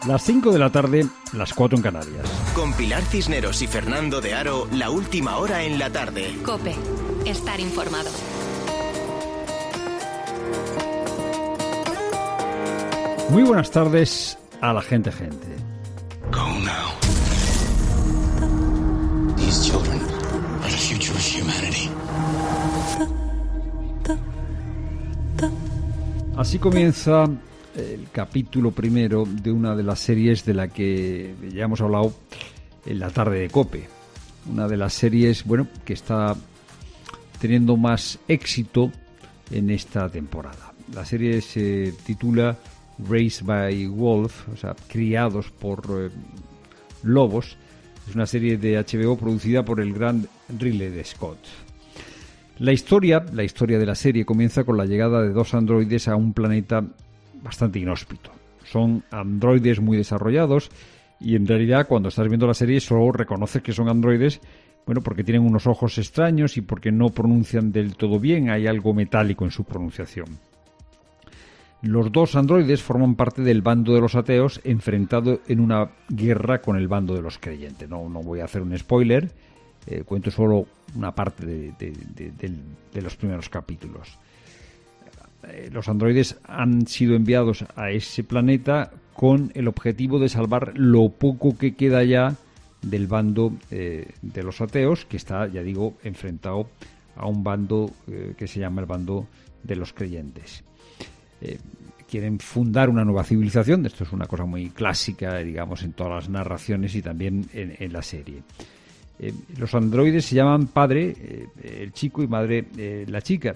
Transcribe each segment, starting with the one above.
Las 5 de la tarde, las 4 en Canarias. Con Pilar Cisneros y Fernando de Aro, la última hora en la tarde. COPE. Estar informado. Muy buenas tardes a la gente. Go now. These children are the future of humanity. Así comienza el capítulo primero de una de las series de la que ya hemos hablado en la tarde de COPE. Una de las series, que está teniendo más éxito en esta temporada. La serie se titula Raised by Wolves, o sea, criados por lobos. Es una serie de HBO producida por el gran Ridley Scott. La historia de la serie comienza con la llegada de dos androides a un planeta bastante inhóspito. Son androides muy desarrollados y en realidad cuando estás viendo la serie solo reconoces que son androides, porque tienen unos ojos extraños y porque no pronuncian del todo bien, hay algo metálico en su pronunciación. Los dos androides forman parte del bando de los ateos enfrentado en una guerra con el bando de los creyentes. No voy a hacer un spoiler, cuento solo una parte de los primeros capítulos. Los androides han sido enviados a ese planeta con el objetivo de salvar lo poco que queda ya del bando de los ateos, que está, ya digo, enfrentado a un bando que se llama el bando de los creyentes. Quieren fundar una nueva civilización. Esto es una cosa muy clásica, digamos, en todas las narraciones y también en la serie. Los androides se llaman padre el chico y madre la chica.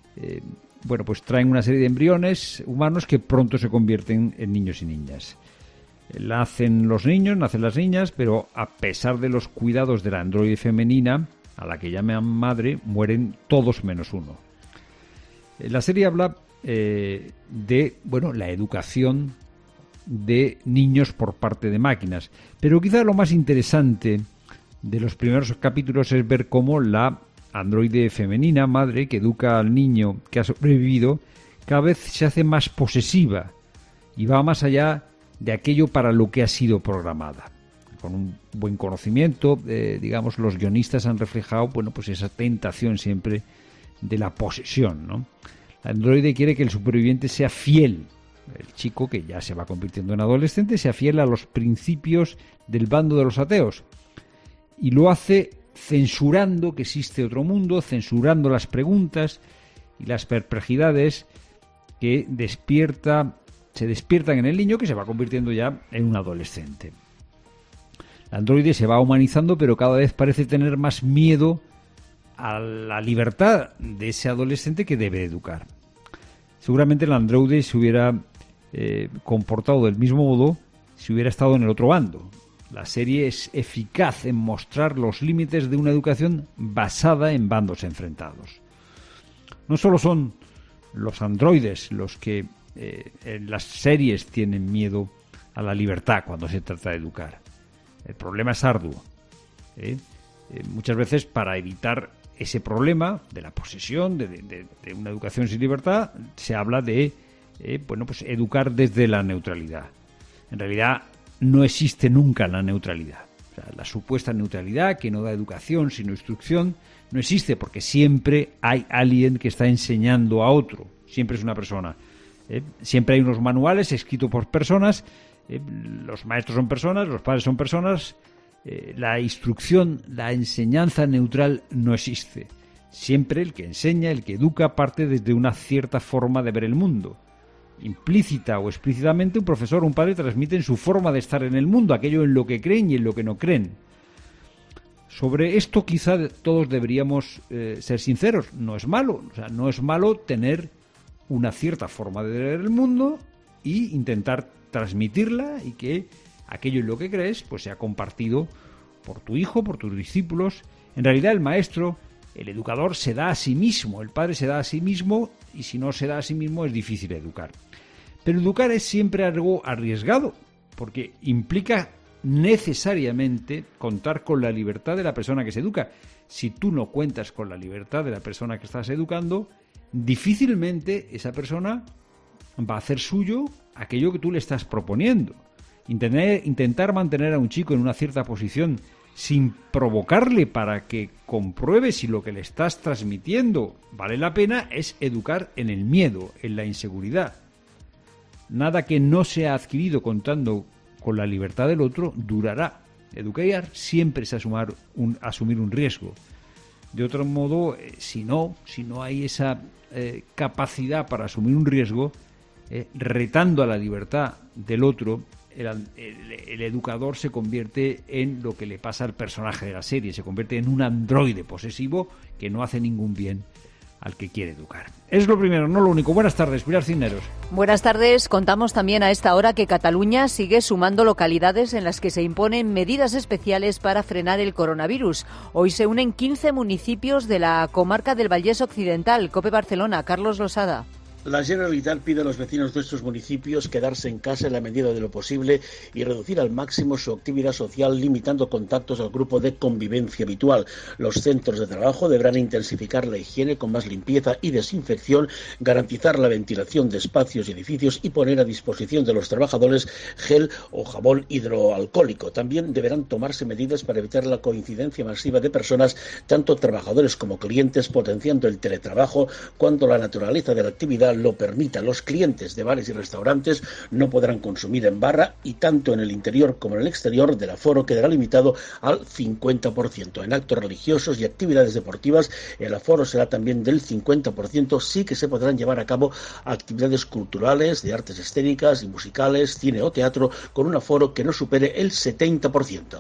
Pues traen una serie de embriones humanos que pronto se convierten en niños y niñas. Nacen los niños, nacen las niñas, pero a pesar de los cuidados de la androide femenina, a la que llaman madre, mueren todos menos uno. La serie habla de la educación de niños por parte de máquinas, pero quizá lo más interesante de los primeros capítulos es ver cómo la androide femenina, madre, que educa al niño que ha sobrevivido, cada vez se hace más posesiva y va más allá de aquello para lo que ha sido programada. Con un buen conocimiento, los guionistas han reflejado, esa tentación siempre de la posesión, ¿no? La androide quiere que el superviviente sea fiel, el chico que ya se va convirtiendo en adolescente, sea fiel a los principios del bando de los ateos. Y lo hace censurando que existe otro mundo, censurando las preguntas y las perplejidades que se despiertan en el niño, que se va convirtiendo ya en un adolescente. La androide se va humanizando, pero cada vez parece tener más miedo a la libertad de ese adolescente que debe educar. Seguramente el androide se hubiera comportado del mismo modo si hubiera estado en el otro bando. La serie es eficaz en mostrar los límites de una educación basada en bandos enfrentados. No solo son los androides los que en las series tienen miedo a la libertad cuando se trata de educar. El problema es arduo. Muchas veces, para evitar ese problema de la posesión, de una educación sin libertad, se habla de educar desde la neutralidad. En realidad no existe nunca la neutralidad. O sea, la supuesta neutralidad que no da educación sino instrucción no existe, porque siempre hay alguien que está enseñando a otro. Siempre es una persona. Siempre hay unos manuales escritos por personas. Los maestros son personas, los padres son personas. La instrucción, la enseñanza neutral no existe. Siempre el que enseña, el que educa, parte desde una cierta forma de ver el mundo. Implícita o explícitamente, un profesor o un padre transmiten su forma de estar en el mundo, aquello en lo que creen y en lo que no creen. Sobre esto quizá todos deberíamos ser sinceros. No es malo, no es malo tener una cierta forma de ver el mundo y intentar transmitirla y que aquello en lo que crees sea compartido por tu hijo, por tus discípulos. En realidad el maestro, el educador, se da a sí mismo, el padre se da a sí mismo, y si no se da a sí mismo es difícil educar. Pero educar es siempre algo arriesgado, porque implica necesariamente contar con la libertad de la persona que se educa. Si tú no cuentas con la libertad de la persona que estás educando, difícilmente esa persona va a hacer suyo aquello que tú le estás proponiendo. Intentar mantener a un chico en una cierta posición sin provocarle para que compruebe si lo que le estás transmitiendo vale la pena es educar en el miedo, en la inseguridad. Nada que no sea adquirido contando con la libertad del otro durará. Educar siempre es asumir un riesgo. De otro modo, si no hay esa capacidad para asumir un riesgo, retando a la libertad del otro, el educador se convierte en lo que le pasa al personaje de la serie, se convierte en un androide posesivo que no hace ningún bien al que quiere educar. Es lo primero, no lo único. Buenas tardes, Pilar Cisneros. Buenas tardes. Contamos también a esta hora que Cataluña sigue sumando localidades en las que se imponen medidas especiales para frenar el coronavirus. Hoy se unen 15 municipios de la comarca del Vallès Occidental. COPE Barcelona, Carlos Losada. La Generalitat pide a los vecinos de estos municipios quedarse en casa en la medida de lo posible y reducir al máximo su actividad social, limitando contactos al grupo de convivencia habitual. Los centros de trabajo deberán intensificar la higiene con más limpieza y desinfección, garantizar la ventilación de espacios y edificios y poner a disposición de los trabajadores gel o jabón hidroalcohólico. También deberán tomarse medidas para evitar la coincidencia masiva de personas, tanto trabajadores como clientes, potenciando el teletrabajo cuando la naturaleza de la actividad lo permita. Los clientes de bares y restaurantes no podrán consumir en barra y tanto en el interior como en el exterior del aforo quedará limitado al 50%. En actos religiosos y actividades deportivas el aforo será también del 50%, sí que se podrán llevar a cabo actividades culturales, de artes escénicas y musicales, cine o teatro con un aforo que no supere el 70%.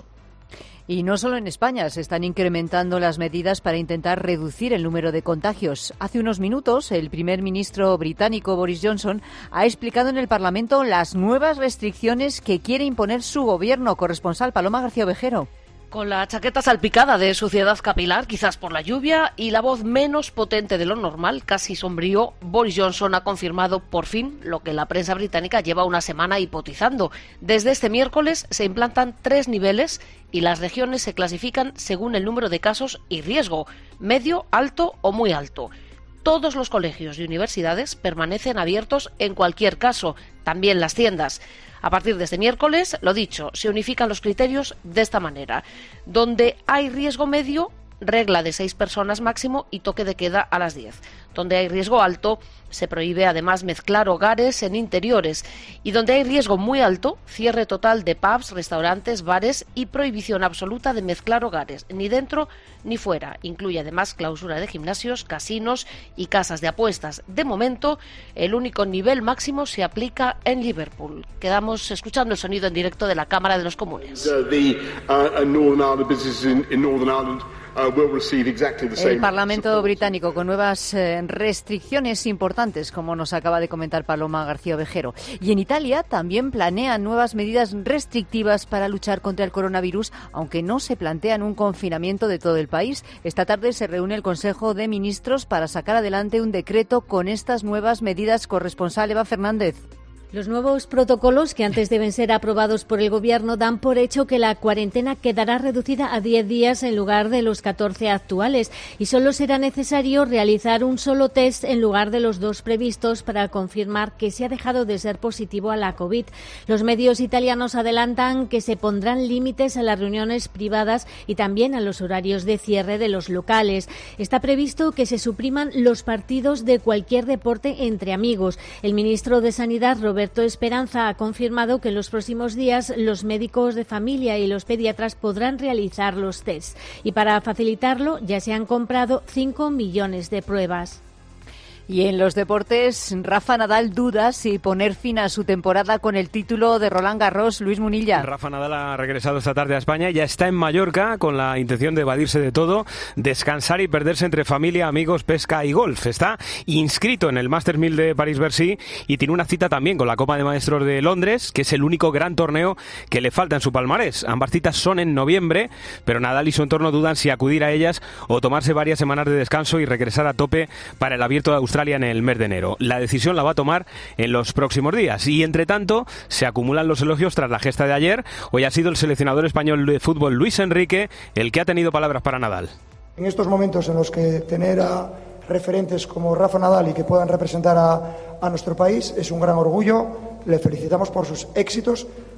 Y no solo en España, se están incrementando las medidas para intentar reducir el número de contagios. Hace unos minutos, el primer ministro británico Boris Johnson ha explicado en el Parlamento las nuevas restricciones que quiere imponer su gobierno. Corresponsal Paloma García Ovejero. Con la chaqueta salpicada de suciedad capilar, quizás por la lluvia, y la voz menos potente de lo normal, casi sombrío, Boris Johnson ha confirmado por fin lo que la prensa británica lleva una semana hipotizando. Desde este miércoles se implantan 3 niveles y las regiones se clasifican según el número de casos y riesgo, medio, alto o muy alto. Todos los colegios y universidades permanecen abiertos en cualquier caso, también las tiendas. A partir de este miércoles, lo dicho, se unifican los criterios de esta manera. Donde hay riesgo medio, regla de 6 personas máximo y toque de queda a las 10. Donde hay riesgo alto, se prohíbe además mezclar hogares en interiores. Y donde hay riesgo muy alto, cierre total de pubs, restaurantes, bares y prohibición absoluta de mezclar hogares, ni dentro ni fuera. Incluye además clausura de gimnasios, casinos y casas de apuestas. De momento, el único nivel máximo se aplica en Liverpool. Quedamos escuchando el sonido en directo de la Cámara de los Comunes. El Parlamento británico con nuevas restricciones importantes, como nos acaba de comentar Paloma García Ovejero. Y en Italia también planean nuevas medidas restrictivas para luchar contra el coronavirus, aunque no se plantean un confinamiento de todo el país. Esta tarde se reúne el Consejo de Ministros para sacar adelante un decreto con estas nuevas medidas. Corresponsal Eva Fernández. Los nuevos protocolos, que antes deben ser aprobados por el Gobierno, dan por hecho que la cuarentena quedará reducida a 10 días en lugar de los 14 actuales y solo será necesario realizar un solo test en lugar de los 2 previstos para confirmar que se ha dejado de ser positivo a la COVID. Los medios italianos adelantan que se pondrán límites a las reuniones privadas y también a los horarios de cierre de los locales. Está previsto que se supriman los partidos de cualquier deporte entre amigos. El ministro de Sanidad, Roberto Esperanza, ha confirmado que en los próximos días los médicos de familia y los pediatras podrán realizar los tests. Y para facilitarlo ya se han comprado 5 millones de pruebas. Y en los deportes, Rafa Nadal duda si poner fin a su temporada con el título de Roland Garros. Luis Munilla. Rafa Nadal ha regresado esta tarde a España, ya está en Mallorca con la intención de evadirse de todo, descansar y perderse entre familia, amigos, pesca y golf. Está inscrito en el Masters 1000 de París-Bercy y tiene una cita también con la Copa de Maestros de Londres, que es el único gran torneo que le falta en su palmarés. Ambas citas son en noviembre, pero Nadal y su entorno dudan si acudir a ellas o tomarse varias semanas de descanso y regresar a tope para el Abierto de Australia en el mes de enero. La decisión la va a tomar en los próximos días y, entre tanto, se acumulan los elogios tras la gesta de ayer. Hoy ha sido el seleccionador español de fútbol, Luis Enrique, el que ha tenido palabras para Nadal. En estos momentos en los que tener a referentes como Rafa Nadal y que puedan representar a nuestro país es un gran orgullo. Le felicitamos por sus éxitos,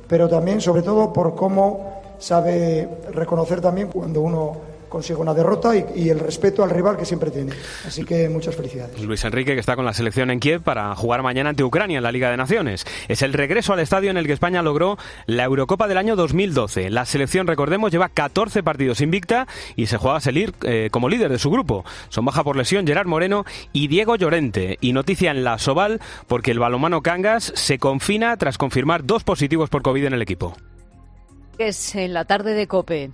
pero también, sobre todo, por cómo sabe reconocer también cuando uno consigue una derrota y el respeto al rival que siempre tiene. Así que muchas felicidades. Luis Enrique, que está con la selección en Kiev para jugar mañana ante Ucrania en la Liga de Naciones. Es el regreso al estadio en el que España logró la Eurocopa del año 2012. La selección, recordemos, lleva 14 partidos invicta y se juega a salir como líder de su grupo. Son baja por lesión Gerard Moreno y Diego Llorente. Y noticia en la Soval porque el balonmano Cangas se confina tras confirmar 2 positivos por COVID en el equipo. Es en la tarde de COPE.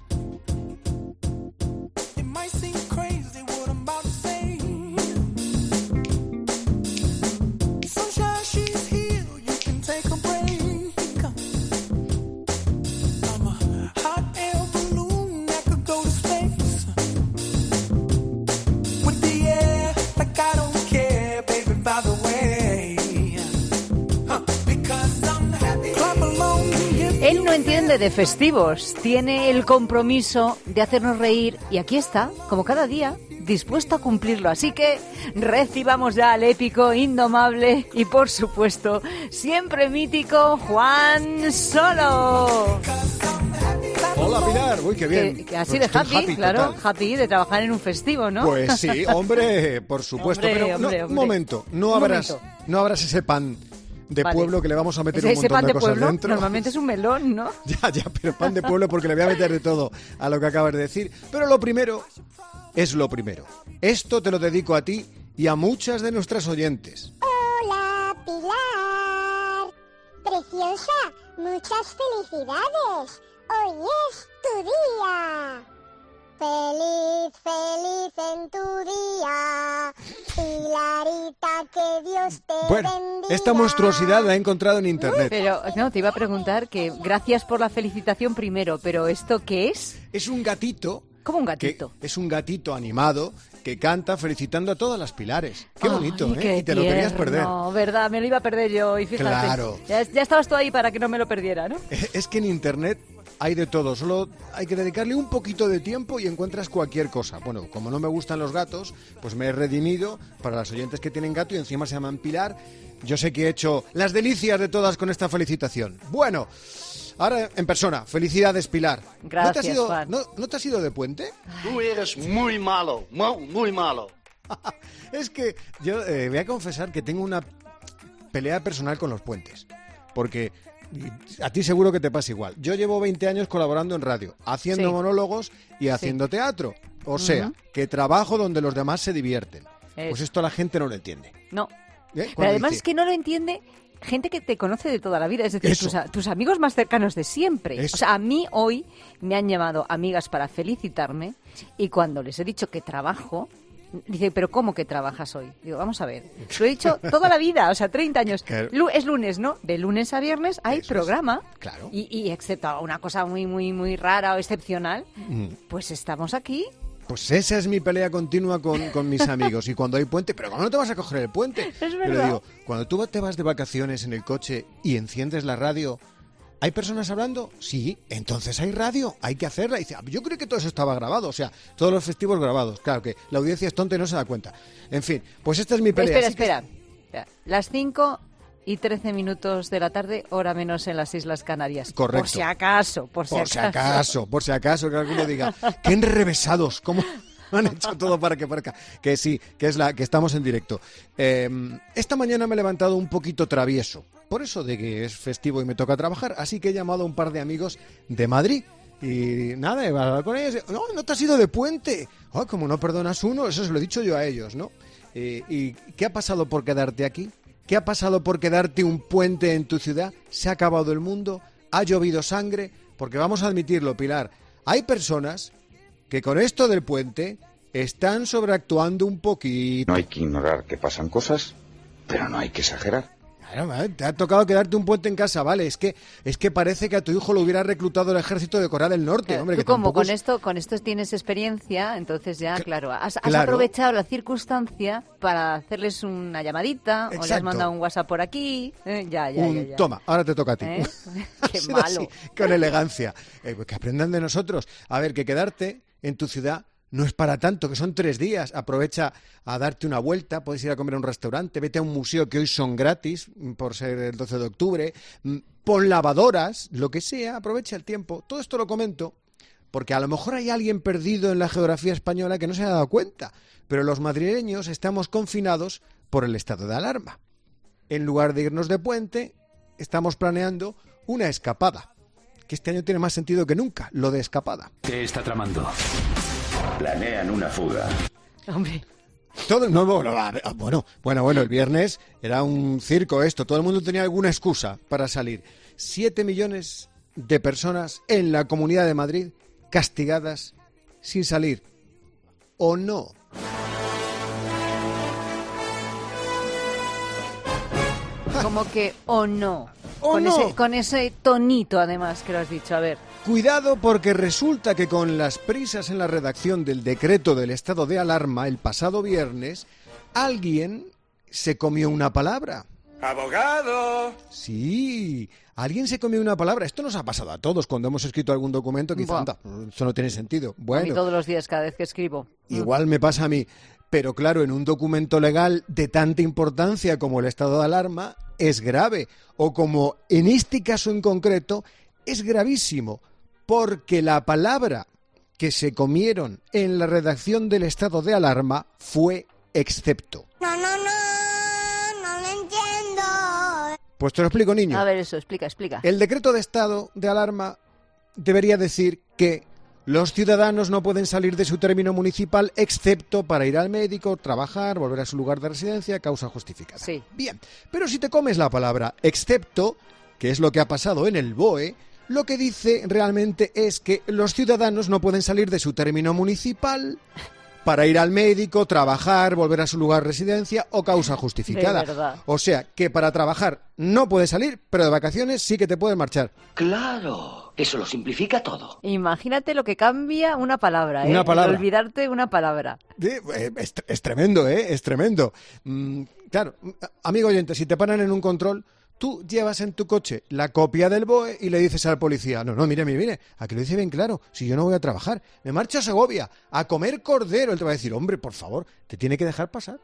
Él no entiende de festivos, tiene el compromiso de hacernos reír y aquí está, como cada día, dispuesto a cumplirlo. Así que recibamos ya al épico, indomable y, por supuesto, siempre mítico Juan Solo. Hola, Pilar. Uy, qué bien. Que así de happy, claro, total. Happy de trabajar en un festivo, ¿no? Pues sí, hombre, por supuesto. Hombre. Un momento, no abras ese pan de pueblo que le vamos a meter un montón pan de cosas pueblo, dentro. Normalmente es un melón, ¿no? Ya, pero pan de pueblo porque le voy a meter de todo a lo que acabas de decir. Pero lo primero es lo primero. Esto te lo dedico a ti y a muchas de nuestras oyentes. Hola, Pilar. Preciosa, muchas felicidades. Hoy es tu día. Feliz, feliz en tu día, Pilarita, que Dios te bendiga. Esta monstruosidad la he encontrado en internet. Pero no, te iba a preguntar que gracias por la felicitación primero, pero ¿esto qué es? Es un gatito. ¿Cómo un gatito? Es un gatito animado que canta felicitando a todas las Pilares. Qué bonito, ¿eh? Qué y te lo querías perder. No, verdad, me lo iba a perder yo y fíjate. Claro. Ya estabas tú ahí para que no me lo perdiera, ¿no? Es que en internet hay de todo, solo hay que dedicarle un poquito de tiempo y encuentras cualquier cosa. Bueno, como no me gustan los gatos, pues me he redimido para las oyentes que tienen gato y encima se llaman Pilar. Yo sé que he hecho las delicias de todas con esta felicitación. Bueno, ahora en persona, felicidades, Pilar. Gracias, Juan. ¿No te has ido de puente? Tú eres muy malo, muy malo. Es que yo voy a confesar que tengo una pelea personal con los puentes, porque a ti seguro que te pasa igual. Yo llevo 20 años colaborando en radio, haciendo monólogos y haciendo teatro. O sea, que trabajo donde los demás se divierten. Pues esto la gente no lo entiende. No. Pero además es que no lo entiende gente que te conoce de toda la vida. Es decir, tus amigos más cercanos de siempre. Eso. O sea, a mí hoy me han llamado amigas para felicitarme y cuando les he dicho que trabajo, dice, ¿pero cómo que trabajas hoy? Digo, vamos a ver, lo he dicho toda la vida, o sea, 30 años. Claro. Es lunes, ¿no? De lunes a viernes hay programa. Claro. Y excepto una cosa muy, muy, muy rara o excepcional, pues estamos aquí. Pues esa es mi pelea continua con mis amigos. Y cuando hay puente, ¿pero cómo no te vas a coger el puente? Es verdad. Pero digo, cuando tú te vas de vacaciones en el coche y enciendes la radio, ¿hay personas hablando? Sí, entonces hay radio, hay que hacerla. Y dice, yo creo que todo eso estaba grabado, o sea, todos los festivos grabados. Claro que la audiencia es tonta y no se da cuenta. En fin, pues esta es mi pelea. Espera. Las 5:13 de la tarde, hora menos en las Islas Canarias. Correcto. Por si acaso. Por si acaso que alguno diga, qué enrevesados, cómo han hecho todo para que parezca. Que sí, que estamos en directo. Esta mañana me he levantado un poquito travieso, por eso de que es festivo y me toca trabajar, así que he llamado a un par de amigos de Madrid. Y nada, he hablado con ellos. No te has ido de puente. Como no perdonas uno, eso se lo he dicho yo a ellos, ¿no? ¿Y qué ha pasado por quedarte aquí? ¿Qué ha pasado por quedarte un puente en tu ciudad? ¿Se ha acabado el mundo? ¿Ha llovido sangre? Porque vamos a admitirlo, Pilar, hay personas que con esto del puente están sobreactuando un poquito. No hay que ignorar que pasan cosas, pero no hay que exagerar. Claro, te ha tocado quedarte un puente en casa, vale, es que parece que a tu hijo lo hubiera reclutado el ejército de Corea del Norte, hombre. Tú que como con es... esto tienes experiencia, entonces ya, has aprovechado la circunstancia para hacerles una llamadita. Exacto. O le has mandado un WhatsApp por aquí, ya. Toma, ahora te toca a ti. Qué malo. Así, con elegancia. Que aprendan de nosotros. A ver, que quedarte en tu ciudad no es para tanto, que son 3 días. Aprovecha a darte una vuelta, puedes ir a comer a un restaurante, vete a un museo que hoy son gratis, por ser el 12 de octubre, pon lavadoras, lo que sea, aprovecha el tiempo. Todo esto lo comento porque a lo mejor hay alguien perdido en la geografía española que no se ha dado cuenta, pero los madrileños estamos confinados por el estado de alarma. En lugar de irnos de puente, estamos planeando una escapada, que este año tiene más sentido que nunca, lo de escapada. ¿Qué está tramando? Planean una fuga. Hombre. Bueno, el viernes era un circo esto, todo el mundo tenía alguna excusa para salir. 7 millones de personas en la Comunidad de Madrid castigadas sin salir, ¿o no? Como que o no. ¿O no? Con ese tonito, además, que lo has dicho. A ver. Cuidado, porque resulta que con las prisas en la redacción del decreto del estado de alarma el pasado viernes, alguien se comió una palabra. ¡Abogado! Sí, alguien se comió una palabra. Esto nos ha pasado a todos cuando hemos escrito algún documento. Quizá, eso no tiene sentido. Bueno, a mí todos los días, cada vez que escribo. Igual me pasa a mí. Pero claro, en un documento legal de tanta importancia como el estado de alarma, es grave. O como en este caso en concreto, es gravísimo. Porque la palabra que se comieron en la redacción del estado de alarma fue excepto. No lo entiendo. Pues te lo explico, niño. A ver, eso, explica. El decreto de estado de alarma debería decir que los ciudadanos no pueden salir de su término municipal excepto para ir al médico, trabajar, volver a su lugar de residencia, causa justificada. Sí. Bien, pero si te comes la palabra excepto, que es lo que ha pasado en el BOE, lo que dice realmente es que los ciudadanos no pueden salir de su término municipal para ir al médico, trabajar, volver a su lugar de residencia o causa justificada. De verdad. O sea, que para trabajar no puedes salir, pero de vacaciones sí que te puedes marchar. Claro, eso lo simplifica todo. Imagínate lo que cambia una palabra, Una palabra. El olvidarte una palabra. Es tremendo, es tremendo. Claro, amigo oyente, si te paran en un control, tú llevas en tu coche la copia del BOE y le dices al policía, no, mire, aquí lo dice bien claro, si yo no voy a trabajar, me marcho a Segovia a comer cordero. Él te va a decir, hombre, por favor, te tiene que dejar pasar.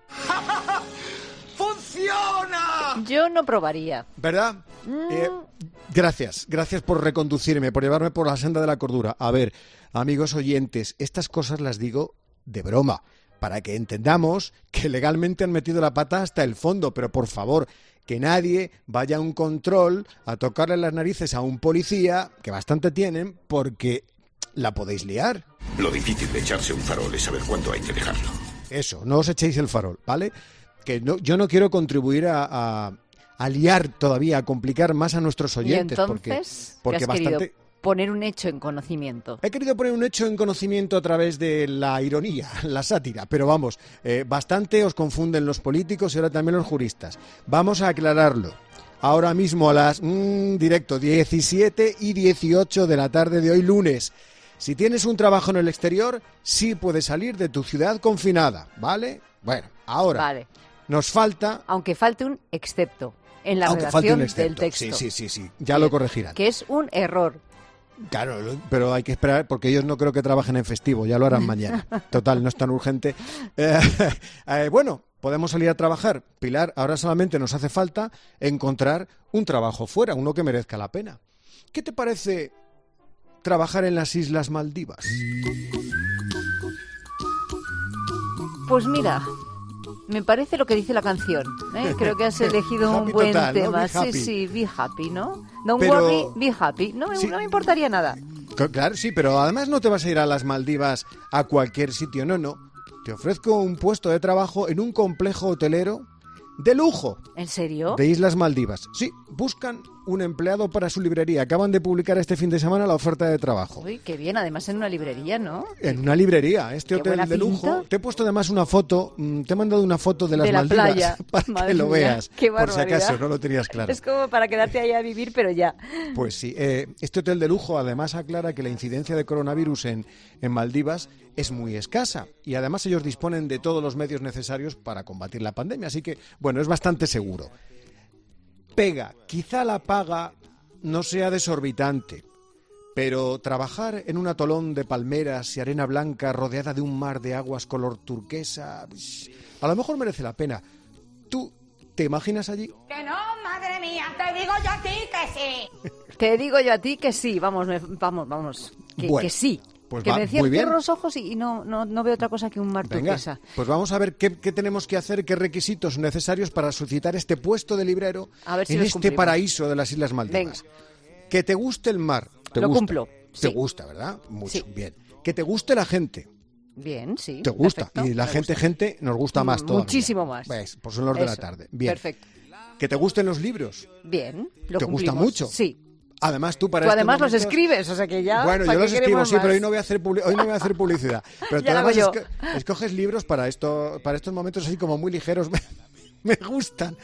¡Funciona! Yo no probaría. ¿Verdad? Gracias por reconducirme, por llevarme por la senda de la cordura. A ver, amigos oyentes, estas cosas las digo de broma, para que entendamos que legalmente han metido la pata hasta el fondo, pero por favor, que nadie vaya a un control a tocarle las narices a un policía, que bastante tienen, porque la podéis liar. Lo difícil de echarse un farol es saber cuándo hay que dejarlo. Eso, no os echéis el farol, ¿vale? Que no, yo no quiero contribuir a liar todavía, a complicar más a nuestros oyentes. ¿Y entonces porque ¿qué has bastante... querido poner un hecho en conocimiento? He querido poner un hecho en conocimiento a través de la ironía, la sátira, pero vamos, bastante os confunden los políticos y ahora también los juristas. Vamos a aclararlo. Ahora mismo a las directo 17 y 18 de la tarde de hoy lunes. Si tienes un trabajo en el exterior, sí puedes salir de tu ciudad confinada, ¿vale? Bueno, ahora vale. Nos falta... Aunque falte un excepto en la Aunque redacción falte un del texto. Sí, ya lo corregirán. Que es un error. Claro, pero hay que esperar porque ellos no creo que trabajen en festivo, ya lo harán mañana. Total, no es tan urgente. Bueno, podemos salir a trabajar. Pilar, ahora solamente nos hace falta encontrar un trabajo fuera, uno que merezca la pena. ¿Qué te parece trabajar en las Islas Maldivas? Pues mira, me parece lo que dice la canción, ¿eh? Creo que has elegido un Happy buen total, ¿no? tema. Be happy. Sí, be happy, ¿no? Don't Pero- worry, be happy. No, Sí. no me importaría nada. Claro, sí, pero además no te vas a ir a las Maldivas a cualquier sitio, no. Te ofrezco un puesto de trabajo en un complejo hotelero de lujo ¿En serio? de Islas Maldivas. Sí, buscan un empleado para su librería. Acaban de publicar este fin de semana la oferta de trabajo. Uy, qué bien, además en una librería, ¿no? En una librería, este Qué hotel buena de lujo. pinta. Te he puesto además una foto, te he mandado una foto de las De la Maldivas playa. para Madre que lo mía, veas. qué por si acaso, barbaridad. no lo tenías claro. Es como para quedarte ahí a vivir, pero ya. Pues sí, este hotel de lujo además aclara que la incidencia de coronavirus en Maldivas es muy escasa y además ellos disponen de todos los medios necesarios para combatir la pandemia, así que, bueno, es bastante seguro. Pega, quizá la paga no sea desorbitante, Pero trabajar en un atolón de palmeras y arena blanca rodeada de un mar de aguas color turquesa, a lo mejor merece la pena. ¿Tú te imaginas allí? Que no, madre mía, te digo yo a ti que sí. Te digo yo a ti que sí, vamos, que sí. Pues que va, me muy bien. cierro los ojos y no veo otra cosa que un mar turquesa. Pues vamos a ver qué tenemos que hacer, qué requisitos son necesarios para suscitar este puesto de librero A ver si en los este cumplimos. paraíso de las Islas Maldivas. Venga. Que te guste el mar. ¿Te Lo gusta? cumplo. Te Sí. gusta, ¿verdad? Mucho, Sí. bien. Que te guste la gente. Bien, sí. Te gusta. Perfecto, Y la me gente, gusta. nos gusta más todavía. Muchísimo más. ¿Ves? Pues son los de la Eso, tarde. Bien. Perfecto. Que te gusten los libros. Bien, lo ¿Te gusta cumplimos. mucho? Sí. Además, tú para Tú estos además los momentos- escribes, o sea que ya... Bueno, ¿para yo qué los escribo, queremos sí, pero más? hoy no voy a hacer publicidad. Pero tú Ya lo hago además yo. escoges libros para estos momentos así como muy ligeros. Me gustan.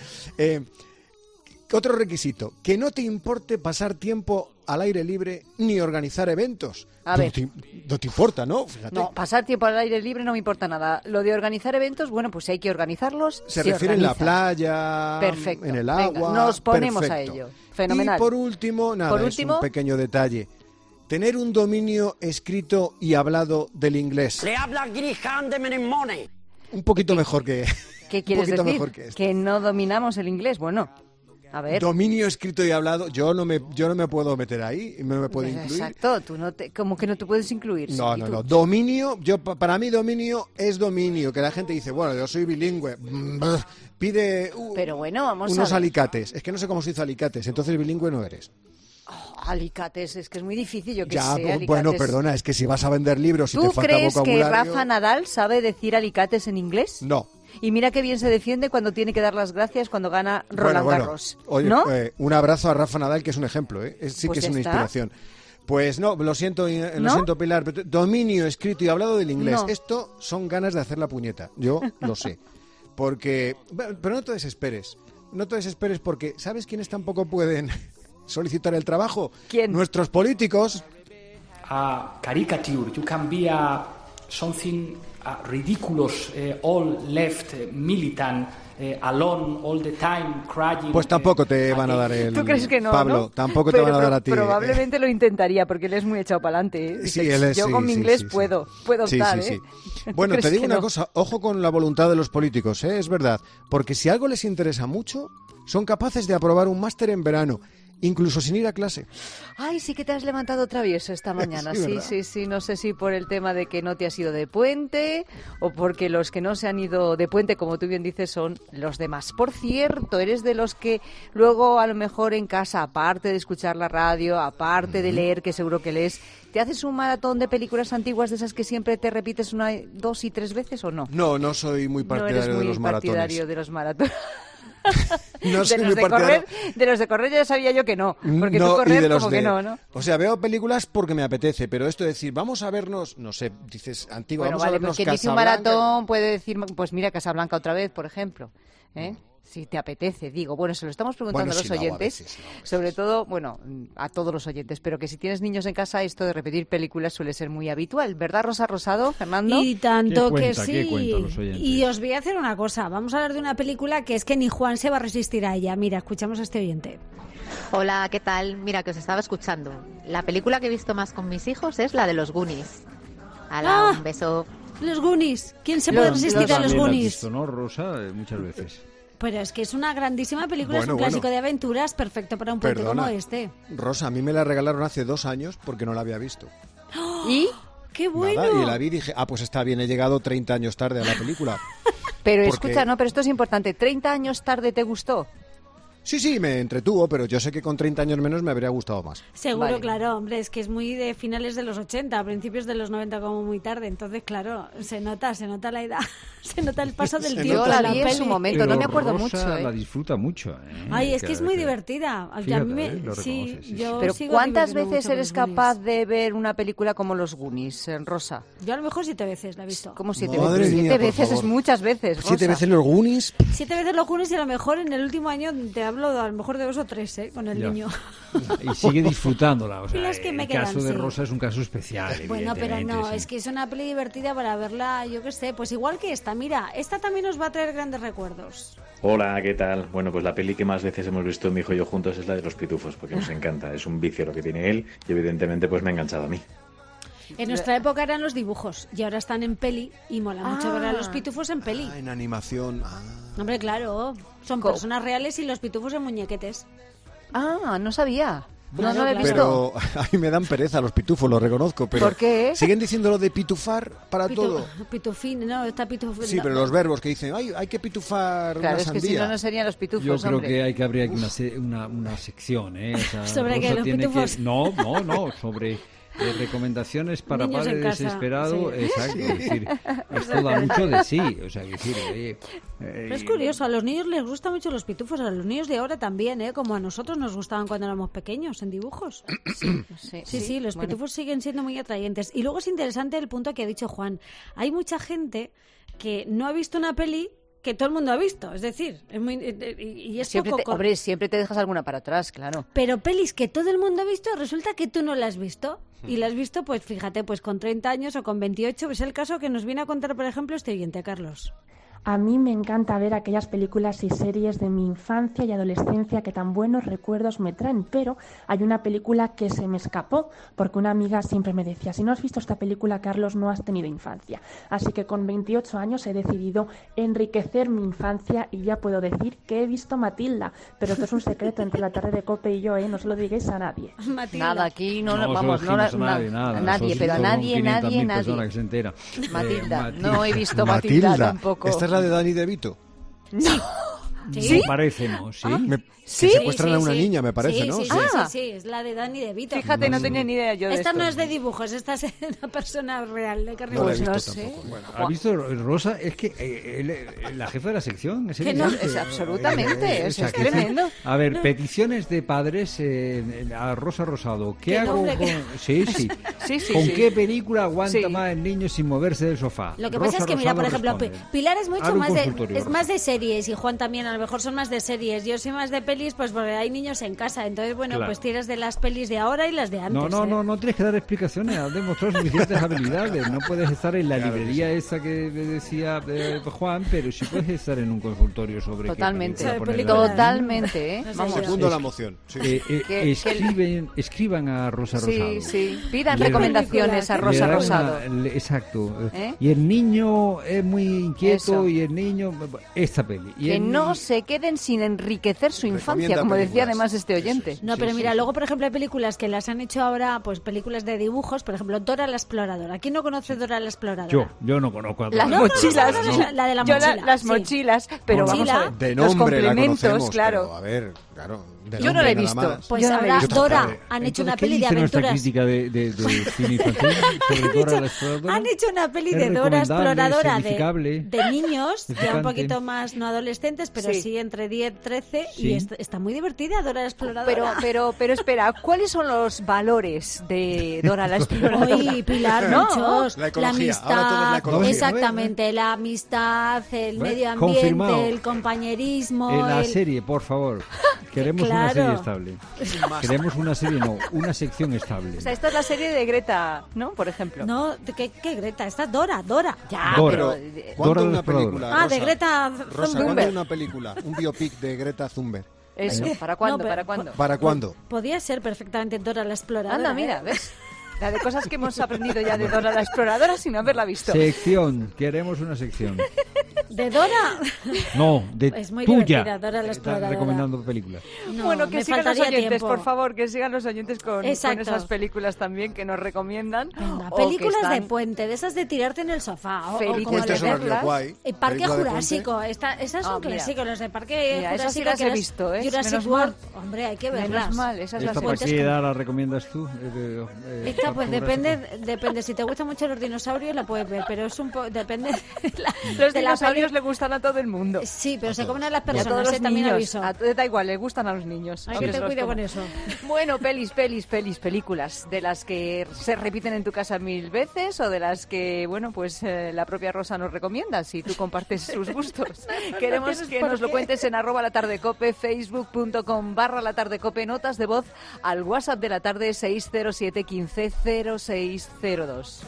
Otro requisito, que no te importe pasar tiempo al aire libre ni organizar eventos. A ver. No te importa, ¿no? Fíjate. No, pasar tiempo al aire libre no me importa nada. Lo de organizar eventos, bueno, pues hay que organizarlos. Se refiere en la organiza. playa, Perfecto. en el Venga, agua. nos ponemos perfecto. a ello. Fenomenal. Y por último, nada, Por es último- un pequeño detalle. Tener un dominio escrito y hablado del inglés. Le habla Griham de Menemone. Un poquito mejor que... ¿Qué quieres un poquito decir? mejor que esto. Que no dominamos el inglés. Bueno, a ver. Dominio escrito y hablado, yo no me puedo meter ahí, no me puedo incluir. Exacto, como que no te puedes incluir. No, ¿Y no, tú? no. Dominio, para mí dominio es dominio, que la gente dice, bueno, yo soy bilingüe. Pide Pero bueno, vamos unos a ver. alicates. Es que no sé cómo se dice alicates, entonces bilingüe no eres. Alicates, es que es muy difícil, yo que Ya, sé. bueno, alicates. perdona, es que si vas a vender libros y ¿Tú te falta crees que vocabulario... Rafa Nadal sabe decir alicates en inglés? No. Y mira qué bien se defiende cuando tiene que dar las gracias cuando gana Roland Garros. Oye, ¿No? Un abrazo a Rafa Nadal, que es un ejemplo, ¿eh? Sí Pues que es ya una está. inspiración. Pues no, lo siento, Pilar. Pero dominio escrito y hablado del inglés. No. Esto son ganas de hacer la puñeta. Yo lo sé. Porque... Pero no te desesperes. No te desesperes porque ¿sabes quiénes tampoco pueden solicitar el trabajo? ¿Quién? Nuestros políticos. A caricature, you can be a something ridiculous, all left, militant, alone all the time, crying. Pues tampoco te van a dar el... ¿Tú crees que no? Pablo, ¿no? tampoco Pero te van a dar a ti. Probablemente lo intentaría porque él es muy echado para adelante. Sí, él es, Yo con mi inglés puedo Sí, optar, sí, ¿eh? sí. Bueno, te ¿Crees digo que una no? cosa, ojo con la voluntad de los políticos, ¿eh? Es verdad, porque si algo les interesa mucho, son capaces de aprobar un máster en verano, incluso sin ir a clase. Ay, sí que te has levantado travieso esta mañana. Sí, Sí, ¿verdad? sí. No sé si por el tema de que no te has ido de puente o porque los que no se han ido de puente, como tú bien dices, son los demás. Por cierto, eres de los que luego a lo mejor en casa, aparte de escuchar la radio, aparte de leer, que seguro que lees, ¿te haces un maratón de películas antiguas de esas que siempre te repites 1, 2 y 3 veces o no? No soy muy No partidario eres muy de los maratones. partidario de los maratones. No soy de muy los de partidario. correr, de los de correr ya sabía yo que no, porque No, tú y correr de los como que de- no. O sea, veo películas porque me apetece, pero esto de decir, vamos a vernos, no sé, dices, antiguo, Bueno, vamos vale, a vernos porque dice un Casablanca. maratón puede decir, pues mira, Casablanca otra vez, por ejemplo. ¿Eh? Si te apetece, digo. Bueno, se lo estamos preguntando Bueno, a sí, los lo hago a oyentes, veces, sobre todo, bueno, a todos los oyentes, pero que si tienes niños en casa, esto de repetir películas suele ser muy habitual, ¿verdad, Rosa Rosado, Fernando? Y tanto ¿Qué que cuenta? sí. ¿Qué cuentan los oyentes? Y os voy a hacer una cosa. Vamos a hablar de una película que es que ni Juan se va a resistir a ella. Mira, escuchamos a este oyente. Hola, ¿qué tal? Mira, que os estaba escuchando. La película que he visto más con mis hijos es la de los Goonies. Hala, ¡Ah! un beso. Los Goonies. ¿Quién se puede resistir a los También la has Goonies? visto, ¿no, Rosa? Muchas veces. Pero es que es una grandísima película, es Bueno, un clásico bueno. de aventuras perfecto para un puente Perdona. como este. Rosa, a mí me la regalaron hace 2 años porque no la había visto. ¿Y? ¡Qué bueno! Nada, y la vi y dije, pues está bien, he llegado 30 años tarde a la película. Pero Porque- escucha, no, pero esto es importante. ¿30 años tarde te gustó? Sí, me entretuvo, pero yo sé que con 30 años menos me habría gustado más. Seguro, Vale. claro, hombre, es que es muy de finales de los 80, principios de los 90 como muy tarde, entonces claro, se nota la edad, se nota el paso del Se tiempo. Yo nota. en la vi en peli. su momento, Pero no me acuerdo Rosa mucho. la disfruta mucho. ¿eh? Ay, es que es muy Que- divertida. A Fíjate, mí me, lo sí, reconoces, sí, yo Pero sigo ¿cuántas divirtiéndome veces mucho con eres los Goonies. capaz de ver una película como Los Goonies, Rosa? Yo a lo mejor 7 veces la he visto. ¿Cómo 7 Madre veces? mía, 7 por veces es favor. muchas veces, Rosa. 7 veces los Goonies. 7 veces los Goonies y a lo mejor en el último año te hablo a lo mejor de 2 o 3, con el Ya. niño. Y sigue disfrutándola. O sea, Y las que me el quedan, caso de sí. Rosa es un caso especial. Bueno, pero evidentemente, no, sí. es que es una peli divertida para verla, yo qué sé, pues igual que esta, mira, esta también nos va a traer grandes recuerdos. Hola, ¿qué tal? Bueno, pues la peli que más veces hemos visto mi hijo y yo juntos es la de Los Pitufos, porque nos encanta. Es un vicio lo que tiene él y evidentemente pues me ha enganchado a mí. En nuestra época eran los dibujos y ahora están en peli y mola mucho ver a los pitufos en peli. En animación. Hombre, claro, son personas reales y los pitufos en muñequetes. No sabía. No lo he visto. Pero a mí me dan pereza los pitufos, lo reconozco. Pero ¿por qué? Siguen diciendo lo de pitufar para todo. Pitufín, no, está pitufín. Sí, pero los verbos que dicen, hay que pitufar una es sandía. Que si no, no serían los pitufos. Yo creo hombre. que hay que abrir aquí una sección, ¿eh? O sea, ¿sobre qué, los pitufos? No, sobre... recomendaciones para niños padres desesperados, sí. Exacto, es decir, esto da mucho de sí, o sea, decir, pero es curioso, a los niños les gustan mucho los pitufos, a los niños de ahora también, como a nosotros nos gustaban cuando éramos pequeños en dibujos. Sí, los pitufos siguen siendo muy atrayentes. Y luego es interesante el punto que ha dicho Juan, hay mucha gente que no ha visto una peli que todo el mundo ha visto, es decir, es muy y es siempre te dejas alguna para atrás, claro. Pero pelis que todo el mundo ha visto, resulta que tú no la has visto. Y la has visto, pues fíjate, pues con 30 años o con 28, es el caso que nos viene a contar, por ejemplo, este oyente, Carlos. A mí me encanta ver aquellas películas y series de mi infancia y adolescencia que tan buenos recuerdos me traen, pero hay una película que se me escapó porque una amiga siempre me decía, si no has visto esta película, Carlos, no has tenido infancia. Así que con 28 años he decidido enriquecer mi infancia y ya puedo decir que he visto Matilda, pero esto es un secreto entre la tarde de COPE y yo, no se lo digáis a nadie. Matilda. Nada, aquí no vamos, a nadie, pero a nadie. Que se entera. Matilda, no he visto Matilda tampoco. ¿Esta es la de Danny DeVito? Sí. ¿Sí? Me parece, ¿no? Sí. Que secuestran a una niña, me parece, ¿no? Sí, es la de Danny DeVito. Fíjate, no tenía ni idea yo de esta esto. no es de dibujos, esta es una persona real de carne. Pues no sé. Bueno, ¿has visto, Rosa? Es que la jefa de la sección es es absolutamente, es tremendo. A ver, peticiones de padres a Rosa Rosado. ¿Qué hago con...? Sí. ¿Con qué película aguanta más el niño sin moverse del sofá? Lo que pasa es que, mira, por ejemplo, Pilar es mucho más de series y Juan también a lo mejor son más de series. Yo soy más de pelis, pues porque hay niños en casa. Entonces, bueno, pues tiras de las pelis de ahora y las de antes. No tienes que dar explicaciones. Has demostrado suficientes habilidades. No puedes estar en la librería esa que decía Juan, pero sí puedes estar en un consultorio sobre totalmente, totalmente. Vamos. Segundo la moción. Sí. Escriban a Rosa Rosado. Sí. Pidan recomendaciones a Rosa Rosado. Exacto. Y el niño es muy inquieto y el niño... Esta peli. Que no se queden sin enriquecer su infancia, como decía además este oyente. No, pero mira, luego por ejemplo hay películas que las han hecho ahora, pues películas de dibujos, por ejemplo Dora la Exploradora. ¿Quién no conoce Dora la Exploradora? Yo no conozco a Dora. Las mochilas. La de la mochila. Las mochilas, pero vamos a ver. De nombre los complementos, la conocemos, claro. Pero, a ver, claro. Yo no la he visto. Pues ahora Dora han hecho una peli de aventuras. Crítica de cine infantil sobre Dora la Exploradora? Han hecho una peli de Dora Exploradora de niños, ya un poquito más, no adolescentes, pero sí entre 10 y 13, y está muy divertida Dora la Exploradora. Pero espera, ¿cuáles son los valores de Dora la Exploradora? Uy, Pilar, muchos. La amistad, exactamente, la amistad, el medio ambiente, confirmado. El compañerismo. En la serie, por favor. Queremos una serie estable. Queremos una serie, una sección estable. O sea, esta es la serie de Greta, ¿no? Por ejemplo. No, ¿qué Greta? Esta es Dora. Ya, Dora. ¿Cuándo una película? Rosa, de Greta Rosa, ¿cuándo una película? Un biopic de Greta Thunberg. Eso, ¿para cuándo? ¿Para cuándo? Podía ser perfectamente Dora la Exploradora. Anda, mira, ¿ves? La de cosas que hemos aprendido ya de Dora la Exploradora sin haberla visto. Sección, queremos una sección. ¿De Dora? No, de es muy tuya. Dora la Exploradora. Estás recomendando películas. No, bueno, que sigan los oyentes, tiempo. Por favor, que sigan los oyentes con esas películas también que nos recomiendan. Venga, películas de puente, de esas de tirarte en el sofá. Felices de verlas. El Parque Jurásico, esas son clásicos, los de Parque Jurásico. Esas sí las he visto, Jurassic World. Hombre, hay que verlas. Menos mal, esas las he visto. ¿Para qué edad la recomiendas tú? Esta pues depende. Si te gustan mucho los dinosaurios la puedes ver, pero es un poco... Depende... Los dinosaurios le gustan a todo el mundo. Sí, pero se comen a las personas, a todos los también niños. aviso. Da igual, le gustan a los niños. Hay que tener cuidado con eso. Bueno, películas, de las que se repiten en tu casa 1000 veces o de las que, bueno, pues la propia Rosa nos recomienda, si tú compartes sus gustos. Queremos que nos lo cuentes en @latardecope, facebook.com/latardecope, notas de voz al WhatsApp de la tarde 607 15 0602.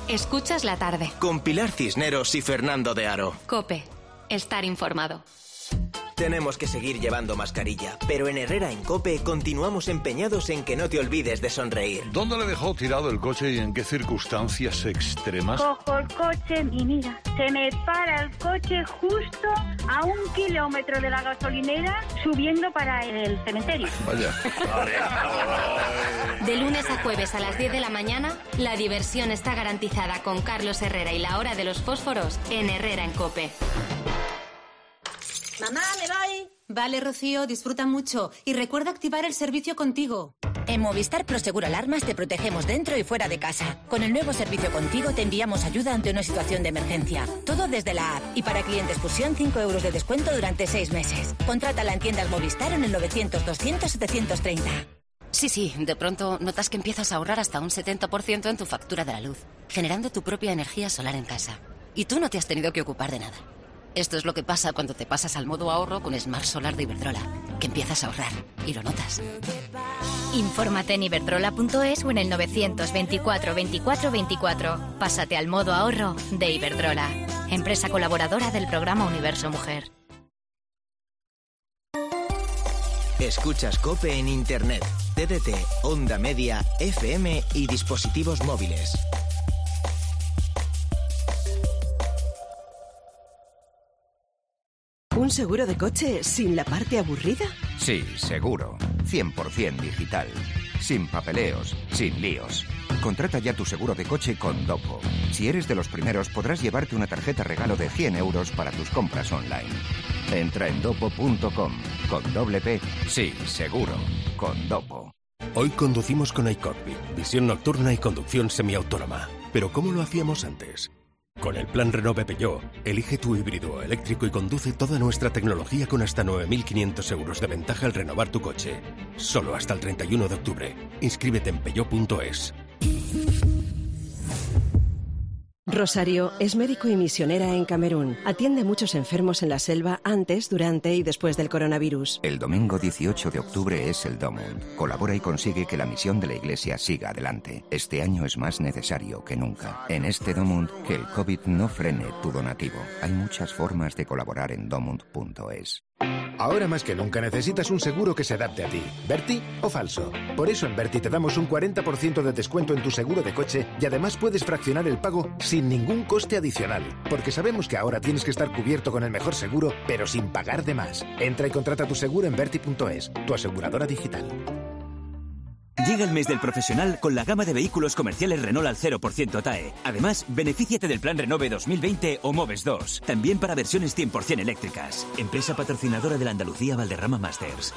Escuchas la tarde. Con Pilar Cisneros y Fernando de Aro. COPE. Estar informado. Tenemos que seguir llevando mascarilla, pero en Herrera en COPE continuamos empeñados en que no te olvides de sonreír. ¿Dónde le dejó tirado el coche y en qué circunstancias extremas? Cojo el coche y mira, se me para el coche justo a 1 kilómetro de la gasolinera subiendo para el cementerio. Vaya. De lunes a jueves a las 10 de la mañana, la diversión está garantizada con Carlos Herrera y la hora de los fósforos en Herrera en COPE. Mamá, me voy. Vale, Rocío, disfruta mucho. Y recuerda activar el servicio Contigo. En Movistar Prosegur Alarmas te protegemos dentro y fuera de casa. Con el nuevo servicio Contigo te enviamos ayuda ante una situación de emergencia. Todo desde la app. Y para clientes Fusión, 5 euros de descuento durante 6 meses. Contrátala en tiendas Movistar en el 900-200-730. Sí, de pronto notas que empiezas a ahorrar hasta un 70% en tu factura de la luz, generando tu propia energía solar en casa. Y tú no te has tenido que ocupar de nada. Esto es lo que pasa cuando te pasas al modo ahorro con Smart Solar de Iberdrola, que empiezas a ahorrar y lo notas. Infórmate en iberdrola.es o en el 924 24 24. Pásate al modo ahorro de Iberdrola, empresa colaboradora del programa Universo Mujer. Escuchas COPE en Internet, TDT, Onda Media, FM y dispositivos móviles. ¿Un seguro de coche sin la parte aburrida? Sí, seguro. 100% digital. Sin papeleos, sin líos. Contrata ya tu seguro de coche con Dopo. Si eres de los primeros, podrás llevarte una tarjeta regalo de 100 euros para tus compras online. Entra en dopo.com. Con doble P, sí, seguro. Con Dopo. Hoy conducimos con iCockpit, visión nocturna y conducción semiautónoma. ¿Pero cómo lo hacíamos antes? Con el plan Renove Peugeot, elige tu híbrido eléctrico y conduce toda nuestra tecnología con hasta 9.500 euros de ventaja al renovar tu coche. Solo hasta el 31 de octubre. Inscríbete en peugeot.es. Rosario es médico y misionera en Camerún. Atiende a muchos enfermos en la selva antes, durante y después del coronavirus. El domingo 18 de octubre es el Domund. Colabora y consigue que la misión de la Iglesia siga adelante. Este año es más necesario que nunca. En este Domund, que el COVID no frene tu donativo. Hay muchas formas de colaborar en domund.es. Ahora más que nunca necesitas un seguro que se adapte a ti, Berti o falso. Por eso en Berti te damos un 40% de descuento en tu seguro de coche y además puedes fraccionar el pago sin ningún coste adicional. Porque sabemos que ahora tienes que estar cubierto con el mejor seguro, pero sin pagar de más. Entra y contrata tu seguro en Berti.es, tu aseguradora digital. Llega el mes del profesional con la gama de vehículos comerciales Renault al 0% TAE. Además, benefíciate del plan Renove 2020 o Moves 2. También para versiones 100% eléctricas. Empresa patrocinadora de la Andalucía Valderrama Masters.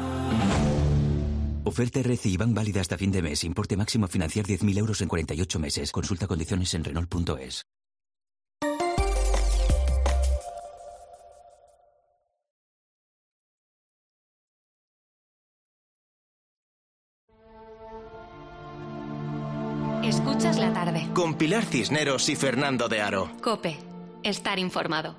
Oferta RCI Bank válida hasta fin de mes. Importe máximo a financiar 10.000 euros en 48 meses. Consulta condiciones en Renault.es. Escuchas la tarde. Con Pilar Cisneros y Fernando de Aro. COPE. Estar informado.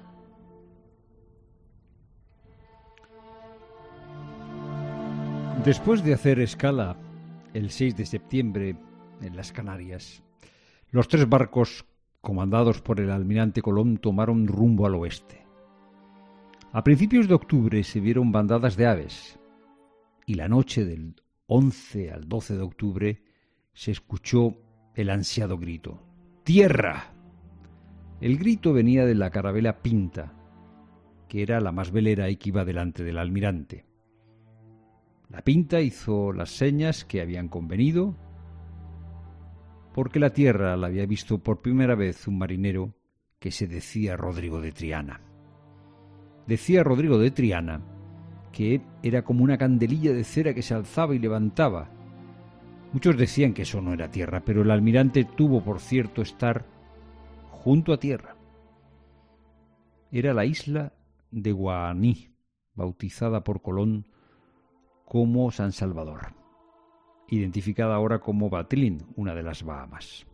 Después de hacer escala el 6 de septiembre en las Canarias, los 3 barcos comandados por el almirante Colón tomaron rumbo al oeste. A principios de octubre se vieron bandadas de aves y la noche del 11 al 12 de octubre se escuchó el ansiado grito: ¡Tierra! El grito venía de la carabela Pinta, que era la más velera y que iba delante del almirante. La Pinta hizo las señas que habían convenido, porque la tierra la había visto por primera vez un marinero que se decía Rodrigo de Triana. Decía Rodrigo de Triana que era como una candelilla de cera que se alzaba y levantaba. Muchos decían que eso no era tierra, pero el almirante tuvo por cierto estar junto a tierra. Era la isla de Guaní, bautizada por Colón como San Salvador, identificada ahora como Batilín, una de las Bahamas.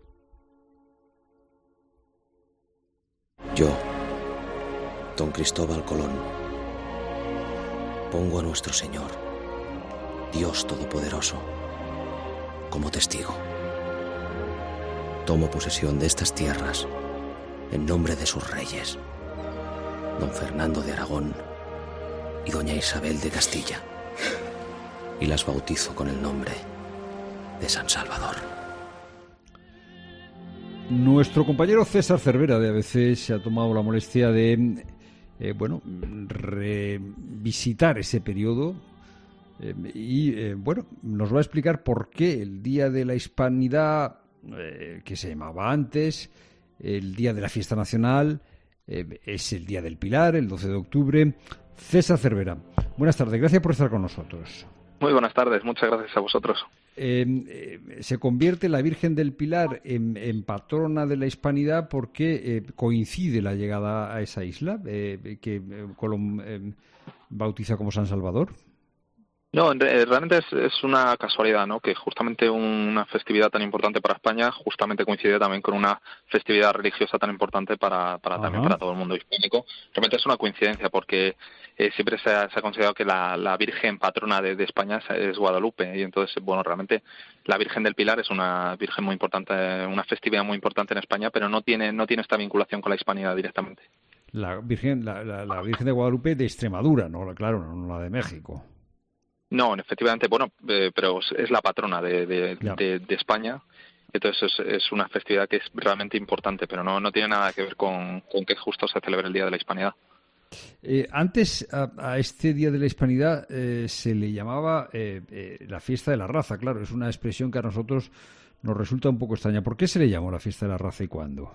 Yo, don Cristóbal Colón, pongo a nuestro Señor, Dios Todopoderoso, como testigo. tomo posesión de estas tierras en nombre de sus reyes, don Fernando de Aragón y doña Isabel de Castilla, y las bautizo con el nombre de San Salvador. Nuestro compañero César Cervera de ABC se ha tomado la molestia de revisitar ese periodo y nos va a explicar por qué el Día de la Hispanidad, que se llamaba antes, el Día de la Fiesta Nacional, es el Día del Pilar, el 12 de octubre. César Cervera, buenas tardes, gracias por estar con nosotros. Muy buenas tardes, muchas gracias a vosotros. Se convierte la Virgen del Pilar en patrona de la Hispanidad porque coincide la llegada a esa isla que Colón bautiza como San Salvador. No, realmente es una casualidad, ¿no? Que justamente una festividad tan importante para España justamente coincide también con una festividad religiosa tan importante también para todo el mundo hispánico. Realmente es una coincidencia porque siempre se ha considerado que la Virgen patrona de España es Guadalupe, y entonces, realmente la Virgen del Pilar es una Virgen muy importante, una festividad muy importante en España, pero no tiene esta vinculación con la hispanidad directamente. La Virgen de Guadalupe de Extremadura, no la de México. No, efectivamente, pero es la patrona de España. Entonces es una festividad que es realmente importante, pero no tiene nada que ver con que justo se celebre el Día de la Hispanidad. Antes a este Día de la Hispanidad se le llamaba la fiesta de la raza. Claro, es una expresión que a nosotros nos resulta un poco extraña. ¿Por qué se le llamó la fiesta de la raza y cuándo?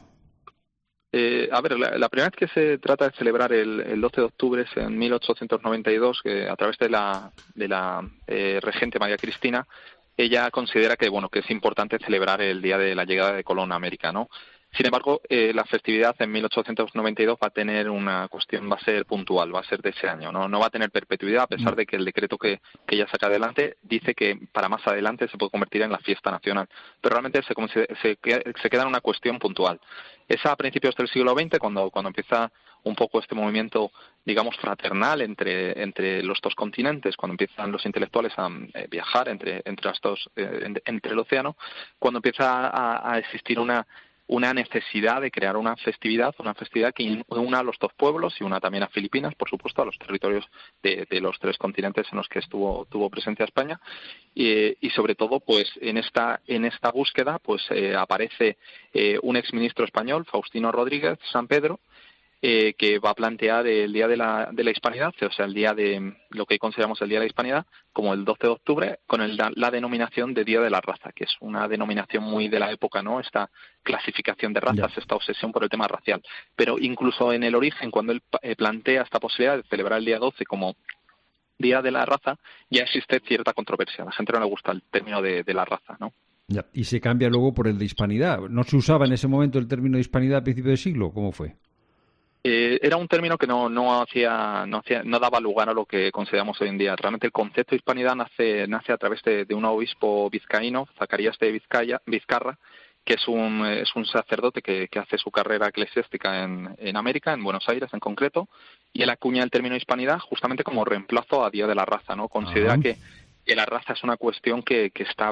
La primera vez que se trata de celebrar el 12 de octubre es en 1892, que a través de la regente María Cristina, ella considera que es importante celebrar el día de la llegada de Colón a América, ¿no? Sin embargo, la festividad en 1892 va a tener una cuestión, va a ser puntual, va a ser de ese año, no va a tener perpetuidad, a pesar de que el decreto que ella saca adelante dice que para más adelante se puede convertir en la fiesta nacional, pero realmente se queda en una cuestión puntual. Es a principios del siglo XX cuando empieza un poco este movimiento, digamos, fraternal entre los dos continentes, cuando empiezan los intelectuales a viajar entre el océano, cuando empieza a existir una necesidad de crear una festividad que una a los dos pueblos y una también a Filipinas, por supuesto, a los territorios de los tres continentes en los que tuvo presencia España, y sobre todo, pues en esta búsqueda, pues aparece un exministro español, Faustino Rodríguez San Pedro, que va a plantear el Día de la Hispanidad, o sea, el día de lo que consideramos el Día de la Hispanidad, como el 12 de octubre, con la denominación de Día de la Raza, que es una denominación muy de la época, ¿no? Esta clasificación de razas, esta obsesión por el tema racial. Pero incluso en el origen, cuando él plantea esta posibilidad de celebrar el día 12 como Día de la Raza, ya existe cierta controversia. A la gente no le gusta el término de la raza, ¿no? Ya. Y se cambia luego por el de hispanidad. ¿No se usaba en ese momento el término de hispanidad a principios del siglo? ¿Cómo fue? Era un término que no daba lugar a lo que consideramos hoy en día. Realmente el concepto de hispanidad nace a través de un obispo vizcaíno, Zacarías de Vizcarra, que es un sacerdote que hace su carrera eclesiástica en América, en Buenos Aires en concreto, y él acuña el término hispanidad justamente como reemplazo a Día de la Raza, ¿no? Considera que la raza es una cuestión que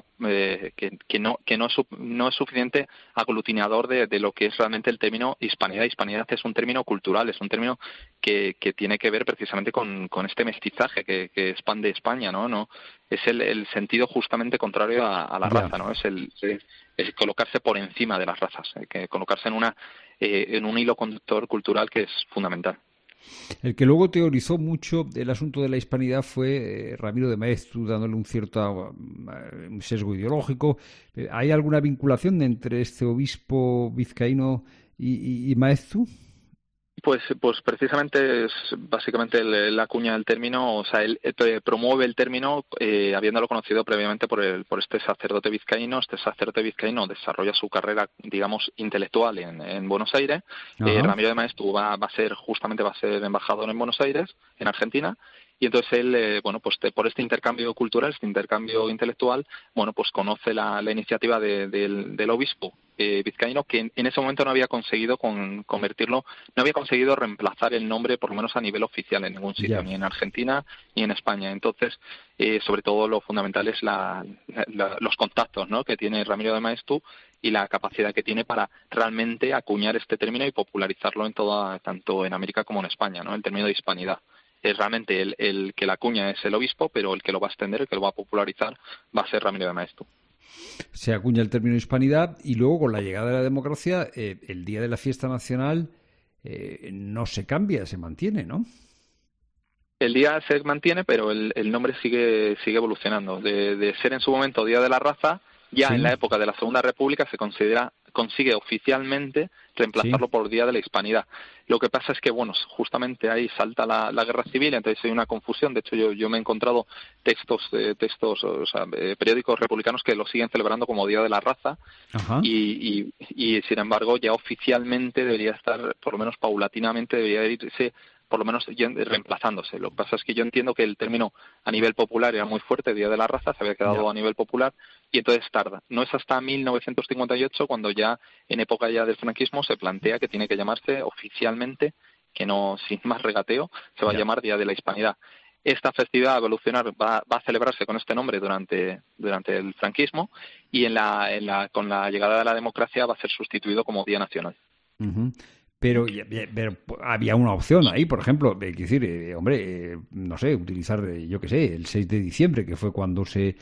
no es suficiente aglutinador de lo que es realmente el término hispanidad. Hispanidad es un término cultural, es un término que tiene que ver precisamente con este mestizaje que expande España, ¿no? Es el sentido justamente contrario a la raza, ¿no? Es colocarse por encima de las razas, que colocarse en un hilo conductor cultural que es fundamental. El que luego teorizó mucho el asunto de la hispanidad fue Ramiro de Maeztu, dándole un cierto sesgo ideológico. ¿Hay alguna vinculación entre este obispo vizcaíno y Maeztu? Pues precisamente es básicamente la acuña del término, o sea, él promueve el término habiéndolo conocido previamente por este sacerdote vizcaíno. Este sacerdote vizcaíno desarrolla su carrera, digamos, intelectual en Buenos Aires. Ramiro de Maeztu va a ser embajador en Buenos Aires, en Argentina. Y entonces él, por este intercambio cultural, este intercambio intelectual, pues conoce la iniciativa del obispo vizcaíno, que en ese momento no había conseguido convertirlo, no había conseguido reemplazar el nombre, por lo menos a nivel oficial, en ningún sitio, ni en Argentina ni en España. Entonces, sobre todo lo fundamental es los contactos, ¿no?, que tiene Ramiro de Maeztu, y la capacidad que tiene para realmente acuñar este término y popularizarlo tanto en América como en España, ¿no? El término de hispanidad. Es realmente el que la acuña es el obispo, pero el que lo va a extender, el que lo va a popularizar, va a ser Ramiro de Maeztu. Se acuña el término hispanidad y luego con la llegada de la democracia, el día de la fiesta nacional no se cambia, se mantiene, ¿no? El día se mantiene, pero el nombre sigue evolucionando. De ser en su momento Día de la Raza, ya en la época de la Segunda República consigue oficialmente reemplazarlo por Día de la Hispanidad. Lo que pasa es que, bueno, justamente ahí salta la guerra civil, entonces hay una confusión. De hecho, yo me he encontrado periódicos republicanos que lo siguen celebrando como Día de la Raza y sin embargo, ya oficialmente debería estar, por lo menos paulatinamente, debería irse por lo menos reemplazándose. Lo que pasa es que yo entiendo que el término a nivel popular era muy fuerte, Día de la Raza, se había quedado a nivel popular y entonces tarda. No es hasta 1958 cuando ya en época ya del franquismo se plantea que tiene que llamarse oficialmente, que no sin más regateo, se va a llamar Día de la Hispanidad. Esta festividad va a evolucionar, va a celebrarse con este nombre durante el franquismo y con la llegada de la democracia va a ser sustituido como Día Nacional. Pero había una opción ahí, por ejemplo, no sé, utilizar, el 6 de diciembre, que fue cuando se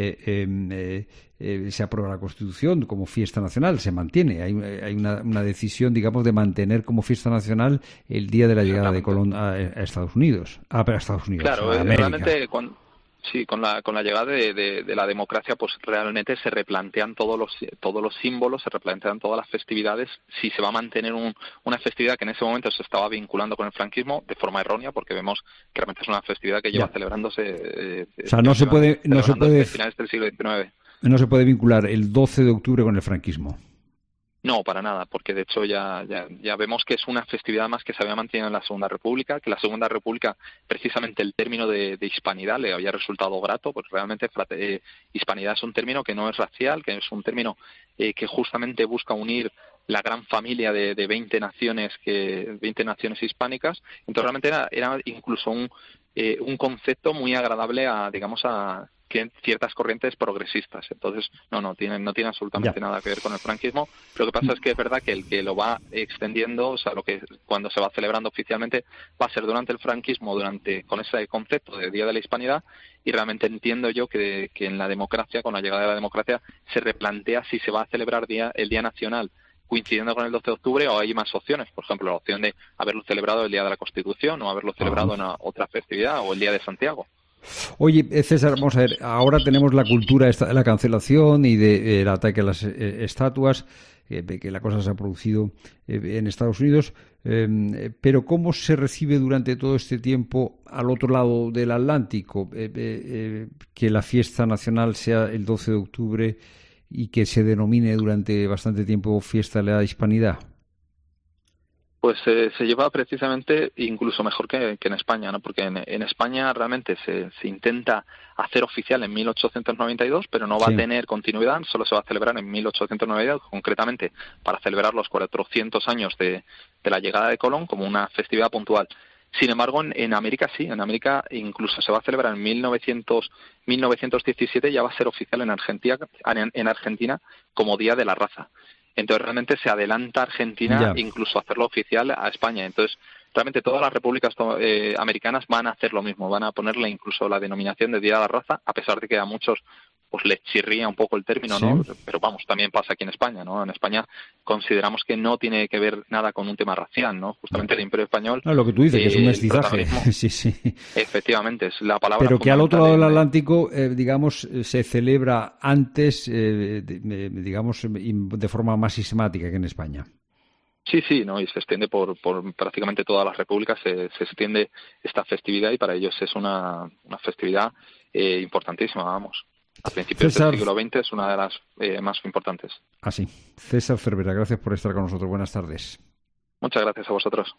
aprueba la Constitución como fiesta nacional, se mantiene. Hay una decisión, digamos, de mantener como fiesta nacional el día de la llegada de Colón a Estados Unidos. Claro, realmente con la llegada de la democracia, pues realmente se replantean todos los símbolos, se replantean todas las festividades, si se va a mantener una festividad que en ese momento se estaba vinculando con el franquismo de forma errónea, porque vemos que realmente es una festividad que lleva celebrándose. No se puede finales del siglo XIX. No se puede vincular el 12 de octubre con el franquismo. No, para nada, porque de hecho ya vemos que es una festividad más que se había mantenido en la Segunda República, que la Segunda República, precisamente el término de hispanidad le había resultado grato, porque realmente hispanidad es un término que no es racial, que es un término que justamente busca unir la gran familia de 20 naciones hispánicas. Entonces realmente era incluso un concepto muy agradable a que ciertas corrientes progresistas. Entonces, no tiene absolutamente nada que ver con el franquismo. Lo que pasa es que es verdad que el que lo va extendiendo, cuando se va celebrando oficialmente, va a ser durante el franquismo, con ese concepto de Día de la Hispanidad, y realmente entiendo yo que en la democracia, con la llegada de la democracia, se replantea si se va a celebrar el Día Nacional coincidiendo con el 12 de octubre o hay más opciones. Por ejemplo, la opción de haberlo celebrado el Día de la Constitución o haberlo celebrado en otra festividad o el Día de Santiago. Oye, César, vamos a ver, ahora tenemos la cultura de la cancelación y del ataque a las estatuas, que la cosa se ha producido en Estados Unidos, pero ¿cómo se recibe durante todo este tiempo al otro lado del Atlántico que la fiesta nacional sea el 12 de octubre y que se denomine durante bastante tiempo fiesta de la Hispanidad? Pues se lleva precisamente incluso mejor que en España, ¿no? Porque en España realmente se intenta hacer oficial en 1892, pero no va a tener continuidad, solo se va a celebrar en 1892, concretamente para celebrar los 400 años de la llegada de Colón como una festividad puntual. Sin embargo, en América sí, en América incluso se va a celebrar en 1917, ya va a ser oficial en Argentina como Día de la Raza. Entonces realmente se adelanta Argentina incluso a hacerlo oficial a España. Entonces realmente todas las repúblicas americanas van a hacer lo mismo, van a ponerle incluso la denominación de Día de la Raza, a pesar de que a muchos pues les chirría un poco el término, ¿no? Pero vamos, también pasa aquí en España, ¿no? En España consideramos que no tiene que ver nada con un tema racial, ¿no? Justamente el Imperio Español... No, lo que tú dices, que es un mestizaje. Sí. Efectivamente, es la palabra... Pero que al otro lado del Atlántico, digamos, se celebra antes, digamos, de forma más sistemática que en España. Sí, ¿no? Y se extiende por prácticamente todas las repúblicas, se extiende esta festividad y para ellos es una festividad importantísima, vamos. A principios del siglo XX es una de las más importantes. Así. César Cervera, gracias por estar con nosotros. Buenas tardes. Muchas gracias a vosotros.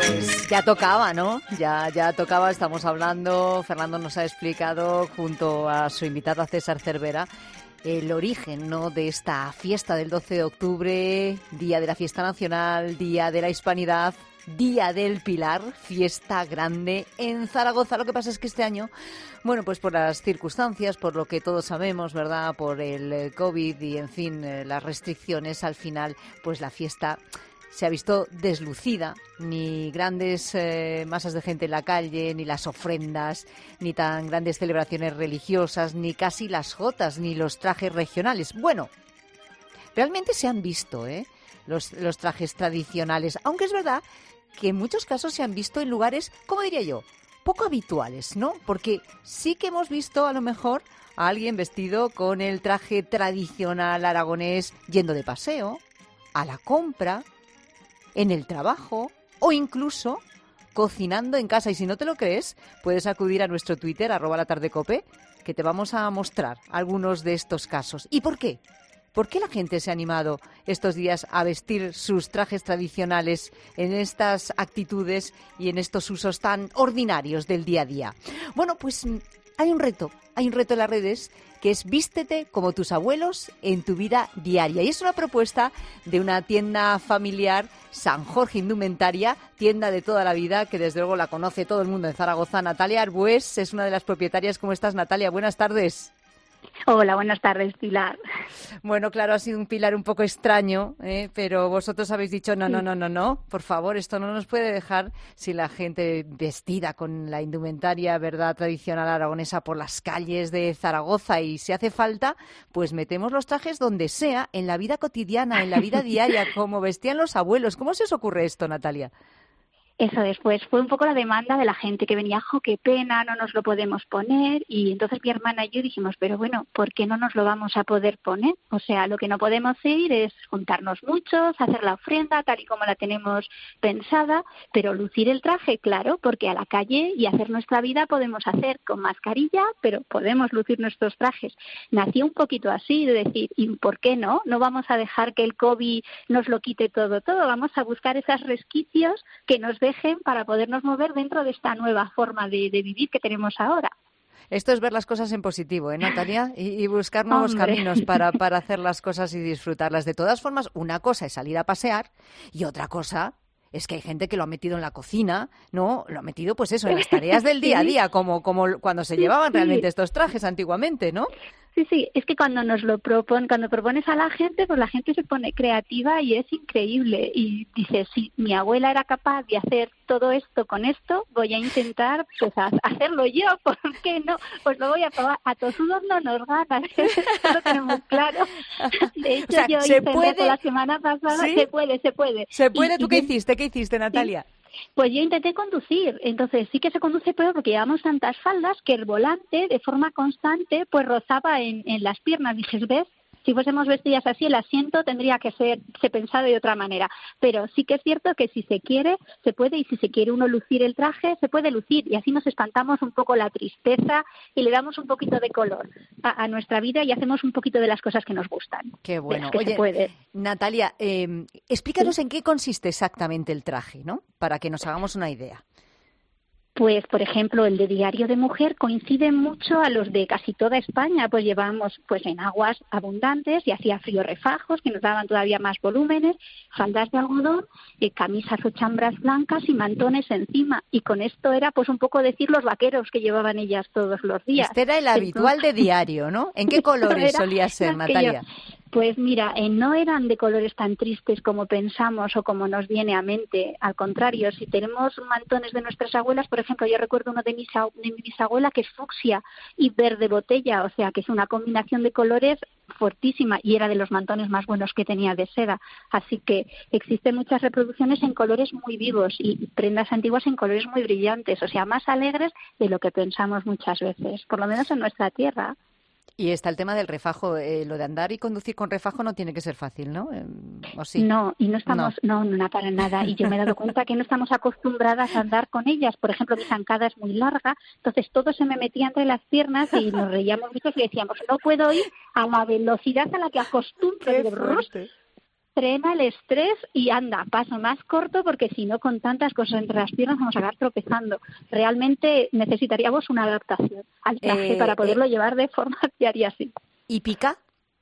Pues ya tocaba, ¿no? Ya tocaba, estamos hablando, Fernando nos ha explicado junto a su invitada César Cervera el origen, ¿no?, de esta fiesta del 12 de octubre, Día de la Fiesta Nacional, Día de la Hispanidad, Día del Pilar, fiesta grande en Zaragoza. Lo que pasa es que este año, bueno, pues por las circunstancias, por lo que todos sabemos, ¿verdad?, por el COVID y, en fin, las restricciones, al final, pues la fiesta se ha visto deslucida, ni grandes masas de gente en la calle, ni las ofrendas, ni tan grandes celebraciones religiosas, ni casi las jotas, ni los trajes regionales. Bueno, realmente se han visto los trajes tradicionales, aunque es verdad que en muchos casos se han visto en lugares, ¿cómo diría yo?, poco habituales, ¿no? Porque sí que hemos visto a lo mejor a alguien vestido con el traje tradicional aragonés yendo de paseo, a la compra, en el trabajo o incluso cocinando en casa. Y si no te lo crees, puedes acudir a nuestro Twitter, @latardecope, que te vamos a mostrar algunos de estos casos. ¿Y por qué? ¿Por qué la gente se ha animado estos días a vestir sus trajes tradicionales en estas actitudes y en estos usos tan ordinarios del día a día? Bueno, pues hay un reto en las redes, que es vístete como tus abuelos en tu vida diaria. Y es una propuesta de una tienda familiar, San Jorge Indumentaria, tienda de toda la vida, que desde luego la conoce todo el mundo en Zaragoza. Natalia Arbués es una de las propietarias. ¿Cómo estás, Natalia? Buenas tardes. Hola, buenas tardes, Pilar. Bueno, claro, ha sido un Pilar un poco extraño, pero vosotros habéis dicho no, por favor, esto no nos puede dejar sin la gente vestida con la indumentaria, ¿verdad?, tradicional aragonesa por las calles de Zaragoza, y si hace falta, pues metemos los trajes donde sea, en la vida cotidiana, en la vida diaria, como vestían los abuelos. ¿Cómo se os ocurre esto, Natalia? Eso después fue un poco la demanda de la gente que venía, qué pena, no nos lo podemos poner, y entonces mi hermana y yo dijimos, pero bueno, ¿por qué no nos lo vamos a poder poner? O sea, lo que no podemos ir es juntarnos muchos, hacer la ofrenda tal y como la tenemos pensada, pero lucir el traje, claro, porque a la calle y hacer nuestra vida podemos hacer con mascarilla, pero podemos lucir nuestros trajes. Nació un poquito así, de decir, ¿y por qué no? No vamos a dejar que el COVID nos lo quite todo, vamos a buscar esos resquicios que nos dejen para podernos mover dentro de esta nueva forma de vivir que tenemos ahora. Esto es ver las cosas en positivo, Natalia? Y buscar nuevos caminos para hacer las cosas y disfrutarlas. De todas formas, una cosa es salir a pasear y otra cosa es que hay gente que lo ha metido en la cocina, ¿no? Lo ha metido, pues eso, en las tareas del día a día, como cuando se llevaban realmente estos trajes antiguamente, ¿no? Sí, es que cuando nos lo cuando propones a la gente, pues la gente se pone creativa y es increíble. Y dice, si mi abuela era capaz de hacer todo esto con esto, voy a intentar pues hacerlo yo, ¿por qué no? Pues lo voy a probar. A tosudos no nos ganan, eso lo tenemos claro. De hecho, o sea, yo hice la semana pasada, ¿sí? Se puede. ¿Se puede? ¿Tú qué hiciste? ¿Qué hiciste, Natalia? Sí. Pues yo intenté conducir, entonces sí que se conduce peor porque llevamos tantas faldas que el volante de forma constante pues rozaba en las piernas. Dije, ¿ves? Si fuésemos vestidas así, el asiento tendría que ser pensado de otra manera. Pero sí que es cierto que si se quiere, se puede, y si se quiere uno lucir el traje, se puede lucir. Y así nos espantamos un poco la tristeza y le damos un poquito de color a nuestra vida y hacemos un poquito de las cosas que nos gustan. Qué bueno. Oye, se puede. Natalia, explícanos en qué consiste exactamente el traje, ¿no? Para que nos hagamos una idea. Pues, por ejemplo, el de Diario de Mujer coincide mucho a los de casi toda España, pues llevamos pues en aguas abundantes y hacía frío refajos que nos daban todavía más volúmenes, faldas de algodón, camisas o chambras blancas y mantones encima. Y con esto era pues un poco decir los vaqueros que llevaban ellas todos los días. Este era el habitual de Diario, ¿no? ¿En qué colores solía ser, Natalia? Pues mira, no eran de colores tan tristes como pensamos o como nos viene a mente. Al contrario, si tenemos mantones de nuestras abuelas, por ejemplo, yo recuerdo uno de mi bisabuela que es fucsia y verde botella, o sea que es una combinación de colores fortísima y era de los mantones más buenos que tenía de seda. Así que existen muchas reproducciones en colores muy vivos y prendas antiguas en colores muy brillantes, o sea, más alegres de lo que pensamos muchas veces, por lo menos en nuestra tierra. Y está el tema del refajo. Lo de andar y conducir con refajo no tiene que ser fácil, ¿no? ¿O sí? No, y no estamos, no, para nada. Y yo me he dado cuenta que no estamos acostumbradas a andar con ellas. Por ejemplo, mi zancada es muy larga, entonces todo se me metía entre las piernas y nos reíamos mucho y decíamos, no puedo ir a la velocidad a la que acostumbro. frena el estrés y anda, paso más corto porque si no con tantas cosas entre las piernas vamos a acabar tropezando. Realmente necesitaríamos una adaptación al traje para poderlo llevar de forma diaria así. ¿Y pica?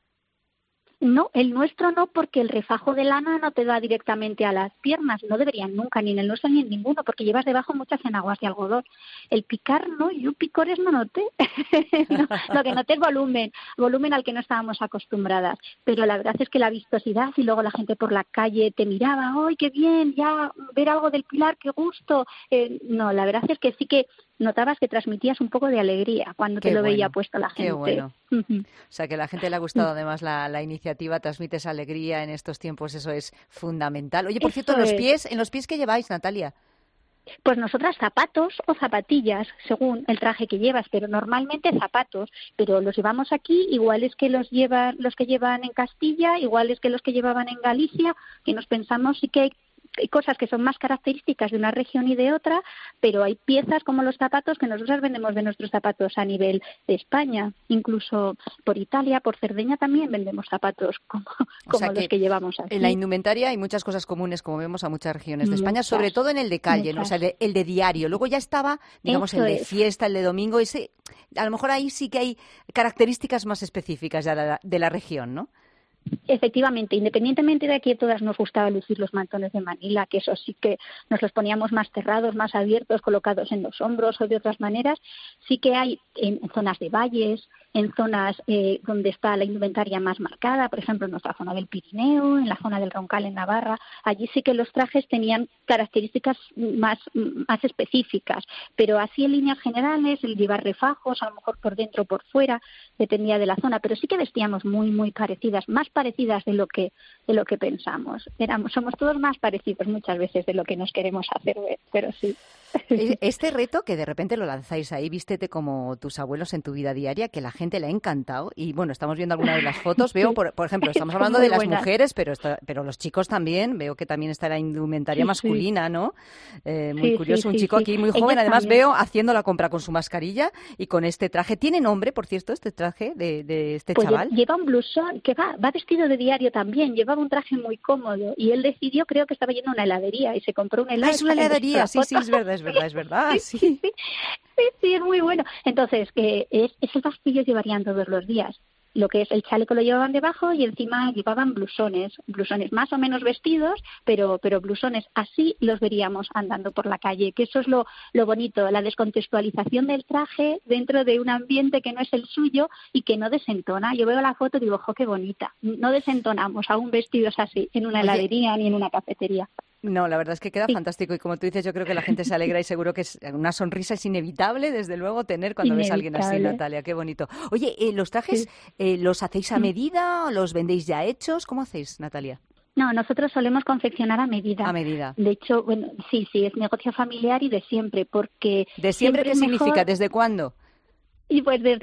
No, el nuestro no, porque el refajo de lana no te da directamente a las piernas, no deberían nunca, ni en el nuestro ni en ninguno, porque llevas debajo muchas enaguas de algodón. El picar no, yo picores no noté, no, lo que noté es volumen al que no estábamos acostumbradas, pero la verdad es que la vistosidad y luego la gente por la calle te miraba, ¡ay, qué bien! Ya ver algo del Pilar, qué gusto. No, la verdad es que sí que notabas que transmitías un poco de alegría cuando te lo veía puesto la gente. Qué bueno. O sea, que a la gente le ha gustado además la iniciativa, transmites alegría en estos tiempos, eso es fundamental. Oye, por cierto, ¿en los pies qué lleváis, Natalia? Pues nosotras zapatos o zapatillas, según el traje que llevas, pero normalmente zapatos, pero los llevamos aquí iguales que los que llevan en Castilla, iguales que los que llevaban en Galicia, que nos pensamos sí que hay cosas que son más características de una región y de otra, pero hay piezas como los zapatos que nosotros vendemos de nuestros zapatos a nivel de España, incluso por Italia, por Cerdeña también vendemos zapatos como los que llevamos aquí. En la indumentaria hay muchas cosas comunes, como vemos, a muchas regiones de España, sobre todo en el de calle, ¿no? O sea, el de diario. Luego ya estaba, digamos, el de fiesta, el de domingo, ese, a lo mejor ahí sí que hay características más específicas de la región, ¿no? Efectivamente, independientemente de que a todas nos gustaba lucir los mantones de Manila, que eso sí que nos los poníamos más cerrados, más abiertos, colocados en los hombros o de otras maneras, sí que hay en zonas de valles, en zonas donde está la indumentaria más marcada, por ejemplo en nuestra zona del Pirineo, en la zona del Roncal en Navarra, allí sí que los trajes tenían características más específicas, pero así en líneas generales, el llevar refajos, a lo mejor por dentro o por fuera, dependía de la zona, pero sí que vestíamos muy parecidas, más parecidas de lo que pensamos. Somos todos más parecidos muchas veces de lo que nos queremos hacer ver, pero sí. Este reto que de repente lo lanzáis ahí, vístete como tus abuelos en tu vida diaria, que la gente le ha encantado y bueno, estamos viendo alguna de las fotos, veo por ejemplo, estamos hablando de las mujeres, pero los chicos también, veo que también está la indumentaria masculina, ¿no? Muy curioso, un chico aquí muy joven, además también veo haciendo la compra con su mascarilla y con este traje. ¿Tiene nombre, por cierto, este traje de este chaval? Lleva un blusón que va vestido de diario también, llevaba un traje muy cómodo y él decidió, creo que estaba yendo a una heladería y se compró un helado. Es una heladería, sí, es verdad. Sí, es muy bueno. Entonces, esos castillos llevarían todos los días. Lo que es el chaleco lo llevaban debajo y encima llevaban blusones más o menos vestidos, pero blusones. Así los veríamos andando por la calle, que eso es lo bonito, la descontextualización del traje dentro de un ambiente que no es el suyo y que no desentona. Yo veo la foto y digo, ¡jo, qué bonita! No desentonamos aún vestidos así en una heladería ni en una cafetería. No, la verdad es que queda fantástico y como tú dices, yo creo que la gente se alegra y seguro que una sonrisa es inevitable, desde luego, tener cuando ves a alguien así, Natalia, qué bonito. Oye, ¿los trajes los hacéis a medida o los vendéis ya hechos? ¿Cómo hacéis, Natalia? No, nosotros solemos confeccionar a medida. A medida. De hecho, bueno, sí, es negocio familiar y de siempre, porque... ¿De siempre qué significa? ¿Desde cuándo? Y pues desde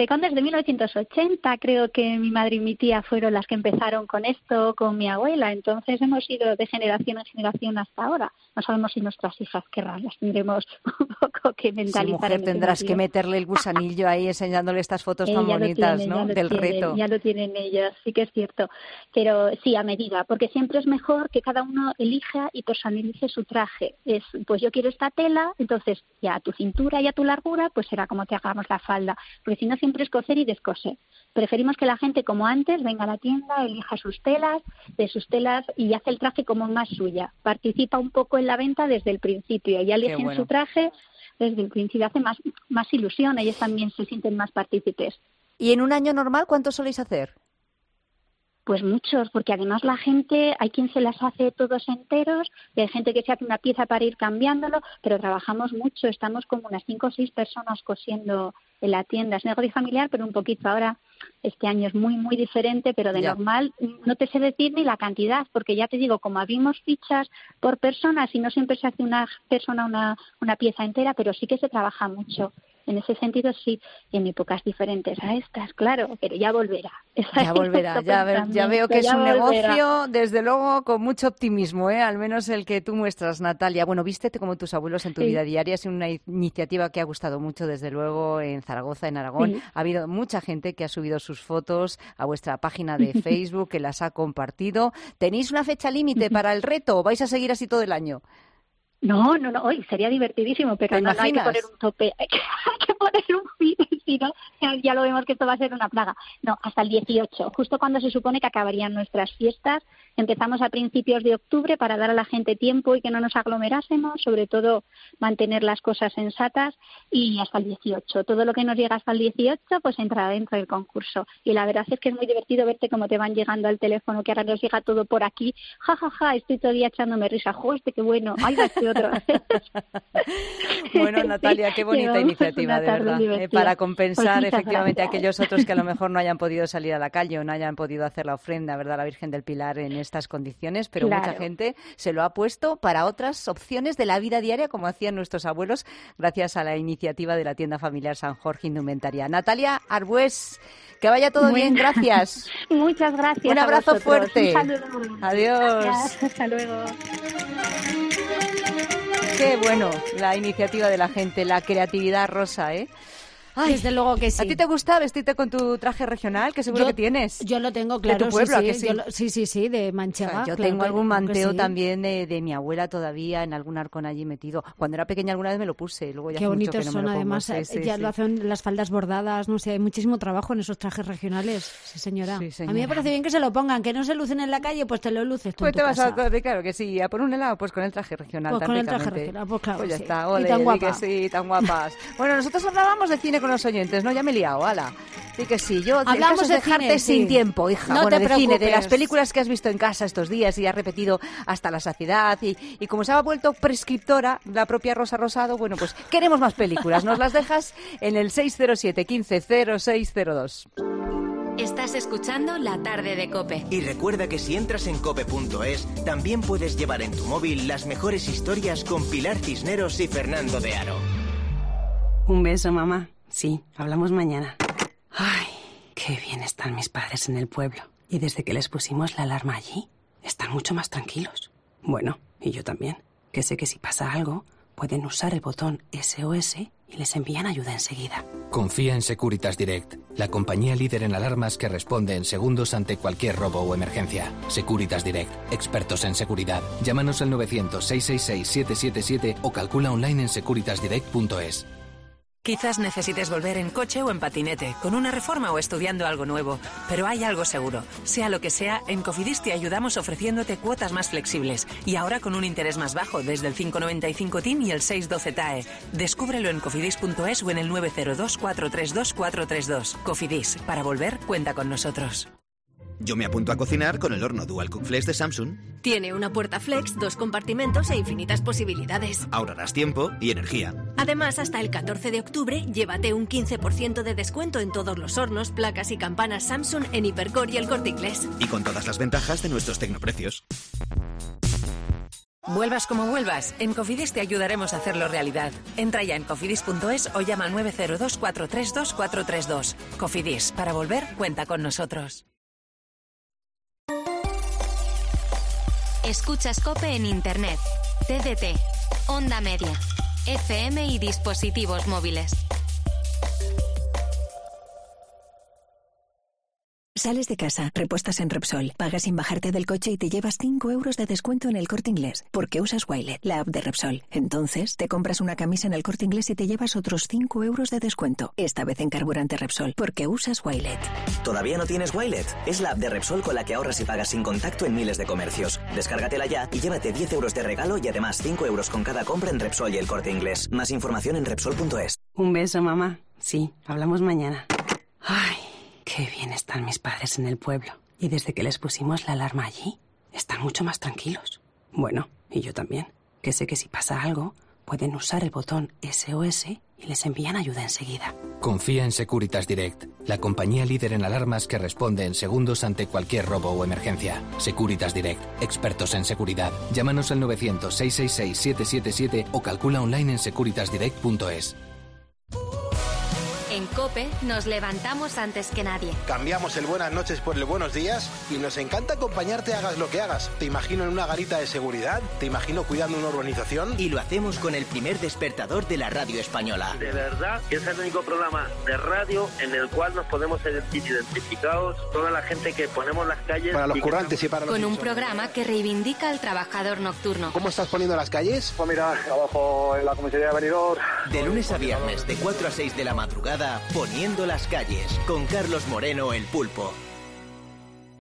1980 creo que mi madre y mi tía fueron las que empezaron con esto, con mi abuela. Entonces hemos ido de generación en generación hasta ahora. No sabemos si nuestras hijas querrán, las tendremos un poco que mentalizar. Sí, mujer, tendrás que meterle el gusanillo ahí enseñándole estas fotos tan bonitas, ¿no? Del reto. Ya lo tienen ellas, sí que es cierto. Pero sí, a medida, porque siempre es mejor que cada uno elija y personalice su traje. Pues yo quiero esta tela, entonces ya a tu cintura y a tu largura, pues será como te hagamos la falda. Porque si no siempre es coser y descoser. Preferimos que la gente, como antes, venga a la tienda, elija sus telas y hace el traje como más suya. Participa un poco en la venta desde el principio. Ya eligen su traje desde el principio. Hace más ilusión, ellos también se sienten más partícipes. ¿Y en un año normal cuántos soléis hacer? Pues muchos, porque además la gente, hay quien se las hace todos enteros, y hay gente que se hace una pieza para ir cambiándolo, pero trabajamos mucho, estamos como unas 5 o 6 personas cosiendo en la tienda. Es negocio familiar, pero un poquito ahora, este año es muy diferente, pero de normal no te sé decir ni la cantidad, porque ya te digo, como abrimos fichas por personas y no siempre se hace una persona una pieza entera, pero sí que se trabaja mucho. en ese sentido sí, en épocas diferentes a estas, claro, pero ya volverá. Ya volverá, ya veo que es un negocio, desde luego, con mucho optimismo, al menos el que tú muestras, Natalia. Bueno, vístete como tus abuelos en tu vida diaria, es una iniciativa que ha gustado mucho, desde luego, en Zaragoza, en Aragón. Sí. Ha habido mucha gente que ha subido sus fotos a vuestra página de Facebook, que las ha compartido. ¿Tenéis una fecha límite para el reto o vais a seguir así todo el año? No, hoy sería divertidísimo, pero no hay que poner un tope, hay que poner un fin, si no, ya lo vemos que esto va a ser una plaga. No, hasta el 18, justo cuando se supone que acabarían nuestras fiestas. Empezamos a principios de octubre para dar a la gente tiempo y que no nos aglomerásemos, sobre todo mantener las cosas sensatas, y hasta el 18. Todo lo que nos llega hasta el 18 pues entra dentro del concurso. Y la verdad es que es muy divertido verte cómo te van llegando al teléfono, que ahora nos llega todo por aquí. Ja, ja, ja, estoy todavía echándome risa. ¡Joder, qué bueno! ¡Ay, va este otro! Bueno, Natalia, qué bonita iniciativa, de verdad. Para compensar efectivamente a aquellos otros que a lo mejor no hayan podido salir a la calle o no hayan podido hacer la ofrenda, ¿verdad?, a la Virgen del Pilar en estas condiciones, pero mucha gente se lo ha puesto para otras opciones de la vida diaria, como hacían nuestros abuelos, gracias a la iniciativa de la tienda familiar San Jorge Indumentaria. Natalia Arbués, que vaya todo bien, gracias. Muchas gracias. Un abrazo fuerte. Un saludo. Adiós. Gracias, hasta luego. Qué bueno la iniciativa de la gente, la creatividad, Rosa, ¿eh? Ay, desde luego que sí. ¿A ti te gusta vestirte con tu traje regional? Que seguro que tienes. Yo lo tengo, claro. ¿De tu pueblo? Sí, de Manchega. O sea, yo tengo algún manteo también de mi abuela todavía, en algún arcón allí metido. Cuando era pequeña alguna vez me lo puse. Luego ya qué bonitos mucho que no son, me lo pongo. además. Ya lo hacen las faldas bordadas, no sé, hay muchísimo trabajo en esos trajes regionales. Sí, señora. Sí, señora. A mí me parece bien que se lo pongan, que no se lucen en la calle, pues te lo luces tú pues en tu casa. Claro que sí, a por un helado, pues con el traje regional. Pues con el traje regional, pues claro. Pues ya sí. está, ole, y tan guapa. Que sí, tan guapas. Bueno, nosotros hablábamos de cine con los oyentes, ¿no? Ya me he liado, ala. Sí que sí, yo hablamos de dejarte cine, sin tiempo, hija. No bueno, te de preocupes. cine, de las películas que has visto en casa estos días y has repetido hasta la saciedad y como se ha vuelto prescriptora la propia Rosa Rosado, bueno, pues queremos más películas. Nos las dejas en el 607 15 0602. Estás escuchando La Tarde de COPE. Y recuerda que si entras en cope.es, también puedes llevar en tu móvil las mejores historias con Pilar Cisneros y Fernando de Aro. Un beso, mamá. Sí, hablamos mañana. Ay, qué bien están mis padres en el pueblo. Y desde que les pusimos la alarma allí, están mucho más tranquilos. Bueno, y yo también, que sé que si pasa algo, pueden usar el botón SOS y les envían ayuda enseguida. Confía en Securitas Direct, la compañía líder en alarmas que responde en segundos ante cualquier robo o emergencia. Securitas Direct, expertos en seguridad. Llámanos al 900-666-777 o calcula online en securitasdirect.es. Quizás necesites volver en coche o en patinete, con una reforma o estudiando algo nuevo. Pero hay algo seguro. Sea lo que sea, en Cofidis te ayudamos ofreciéndote cuotas más flexibles. Y ahora con un interés más bajo, desde el 5,95 TIN y el 6,12 TAE. Descúbrelo en cofidis.es o en el 902 432 432. Cofidis, para volver, cuenta con nosotros. Yo me apunto a cocinar con el horno Dual Cook Flex de Samsung. Tiene una puerta flex, 2 compartimentos e infinitas posibilidades. Ahorrarás tiempo y energía. Además, hasta el 14 de octubre, llévate un 15% de descuento en todos los hornos, placas y campanas Samsung en Hipercor y El Corte Inglés. Y con todas las ventajas de nuestros tecnoprecios. Vuelvas como vuelvas, en Cofidis te ayudaremos a hacerlo realidad. Entra ya en cofidis.es o llama al 902 432 432. Cofidis, para volver, cuenta con nosotros. Escuchas COPE en Internet, TDT, Onda Media, FM y dispositivos móviles. Sales de casa, repuestas en Repsol, pagas sin bajarte del coche y te llevas 5 euros de descuento en El Corte Inglés, porque usas Wilet, la app de Repsol. Entonces, te compras una camisa en El Corte Inglés y te llevas otros 5 euros de descuento, esta vez en carburante Repsol, porque usas Wilet. ¿Todavía no tienes Wilet? Es la app de Repsol con la que ahorras y pagas sin contacto en miles de comercios. Descárgatela ya y llévate 10 euros de regalo y además 5 euros con cada compra en Repsol y El Corte Inglés. Más información en Repsol.es. Un beso, mamá. Sí, hablamos mañana. Ay, qué bien están mis padres en el pueblo. Y desde que les pusimos la alarma allí, están mucho más tranquilos. Bueno, y yo también, que sé que si pasa algo, pueden usar el botón SOS y les envían ayuda enseguida. Confía en Securitas Direct, la compañía líder en alarmas que responde en segundos ante cualquier robo o emergencia. Securitas Direct, expertos en seguridad. Llámanos al 900-666-777 o calcula online en securitasdirect.es. COPE nos levantamos antes que nadie. Cambiamos el buenas noches por el buenos días y nos encanta acompañarte hagas lo que hagas. Te imagino en una garita de seguridad, te imagino cuidando una urbanización. Y lo hacemos con el primer despertador de la radio española. De verdad que es el único programa de radio en el cual nos podemos sentir identificados toda la gente que ponemos las calles. Para los currantes y para los... Con un programa que reivindica al trabajador nocturno. ¿Cómo estás poniendo las calles? Pues mira, trabajo en la comisaría de Benidorm. De lunes a viernes, de 4 a 6 de la madrugada, Poniendo las calles, con Carlos Moreno, el Pulpo.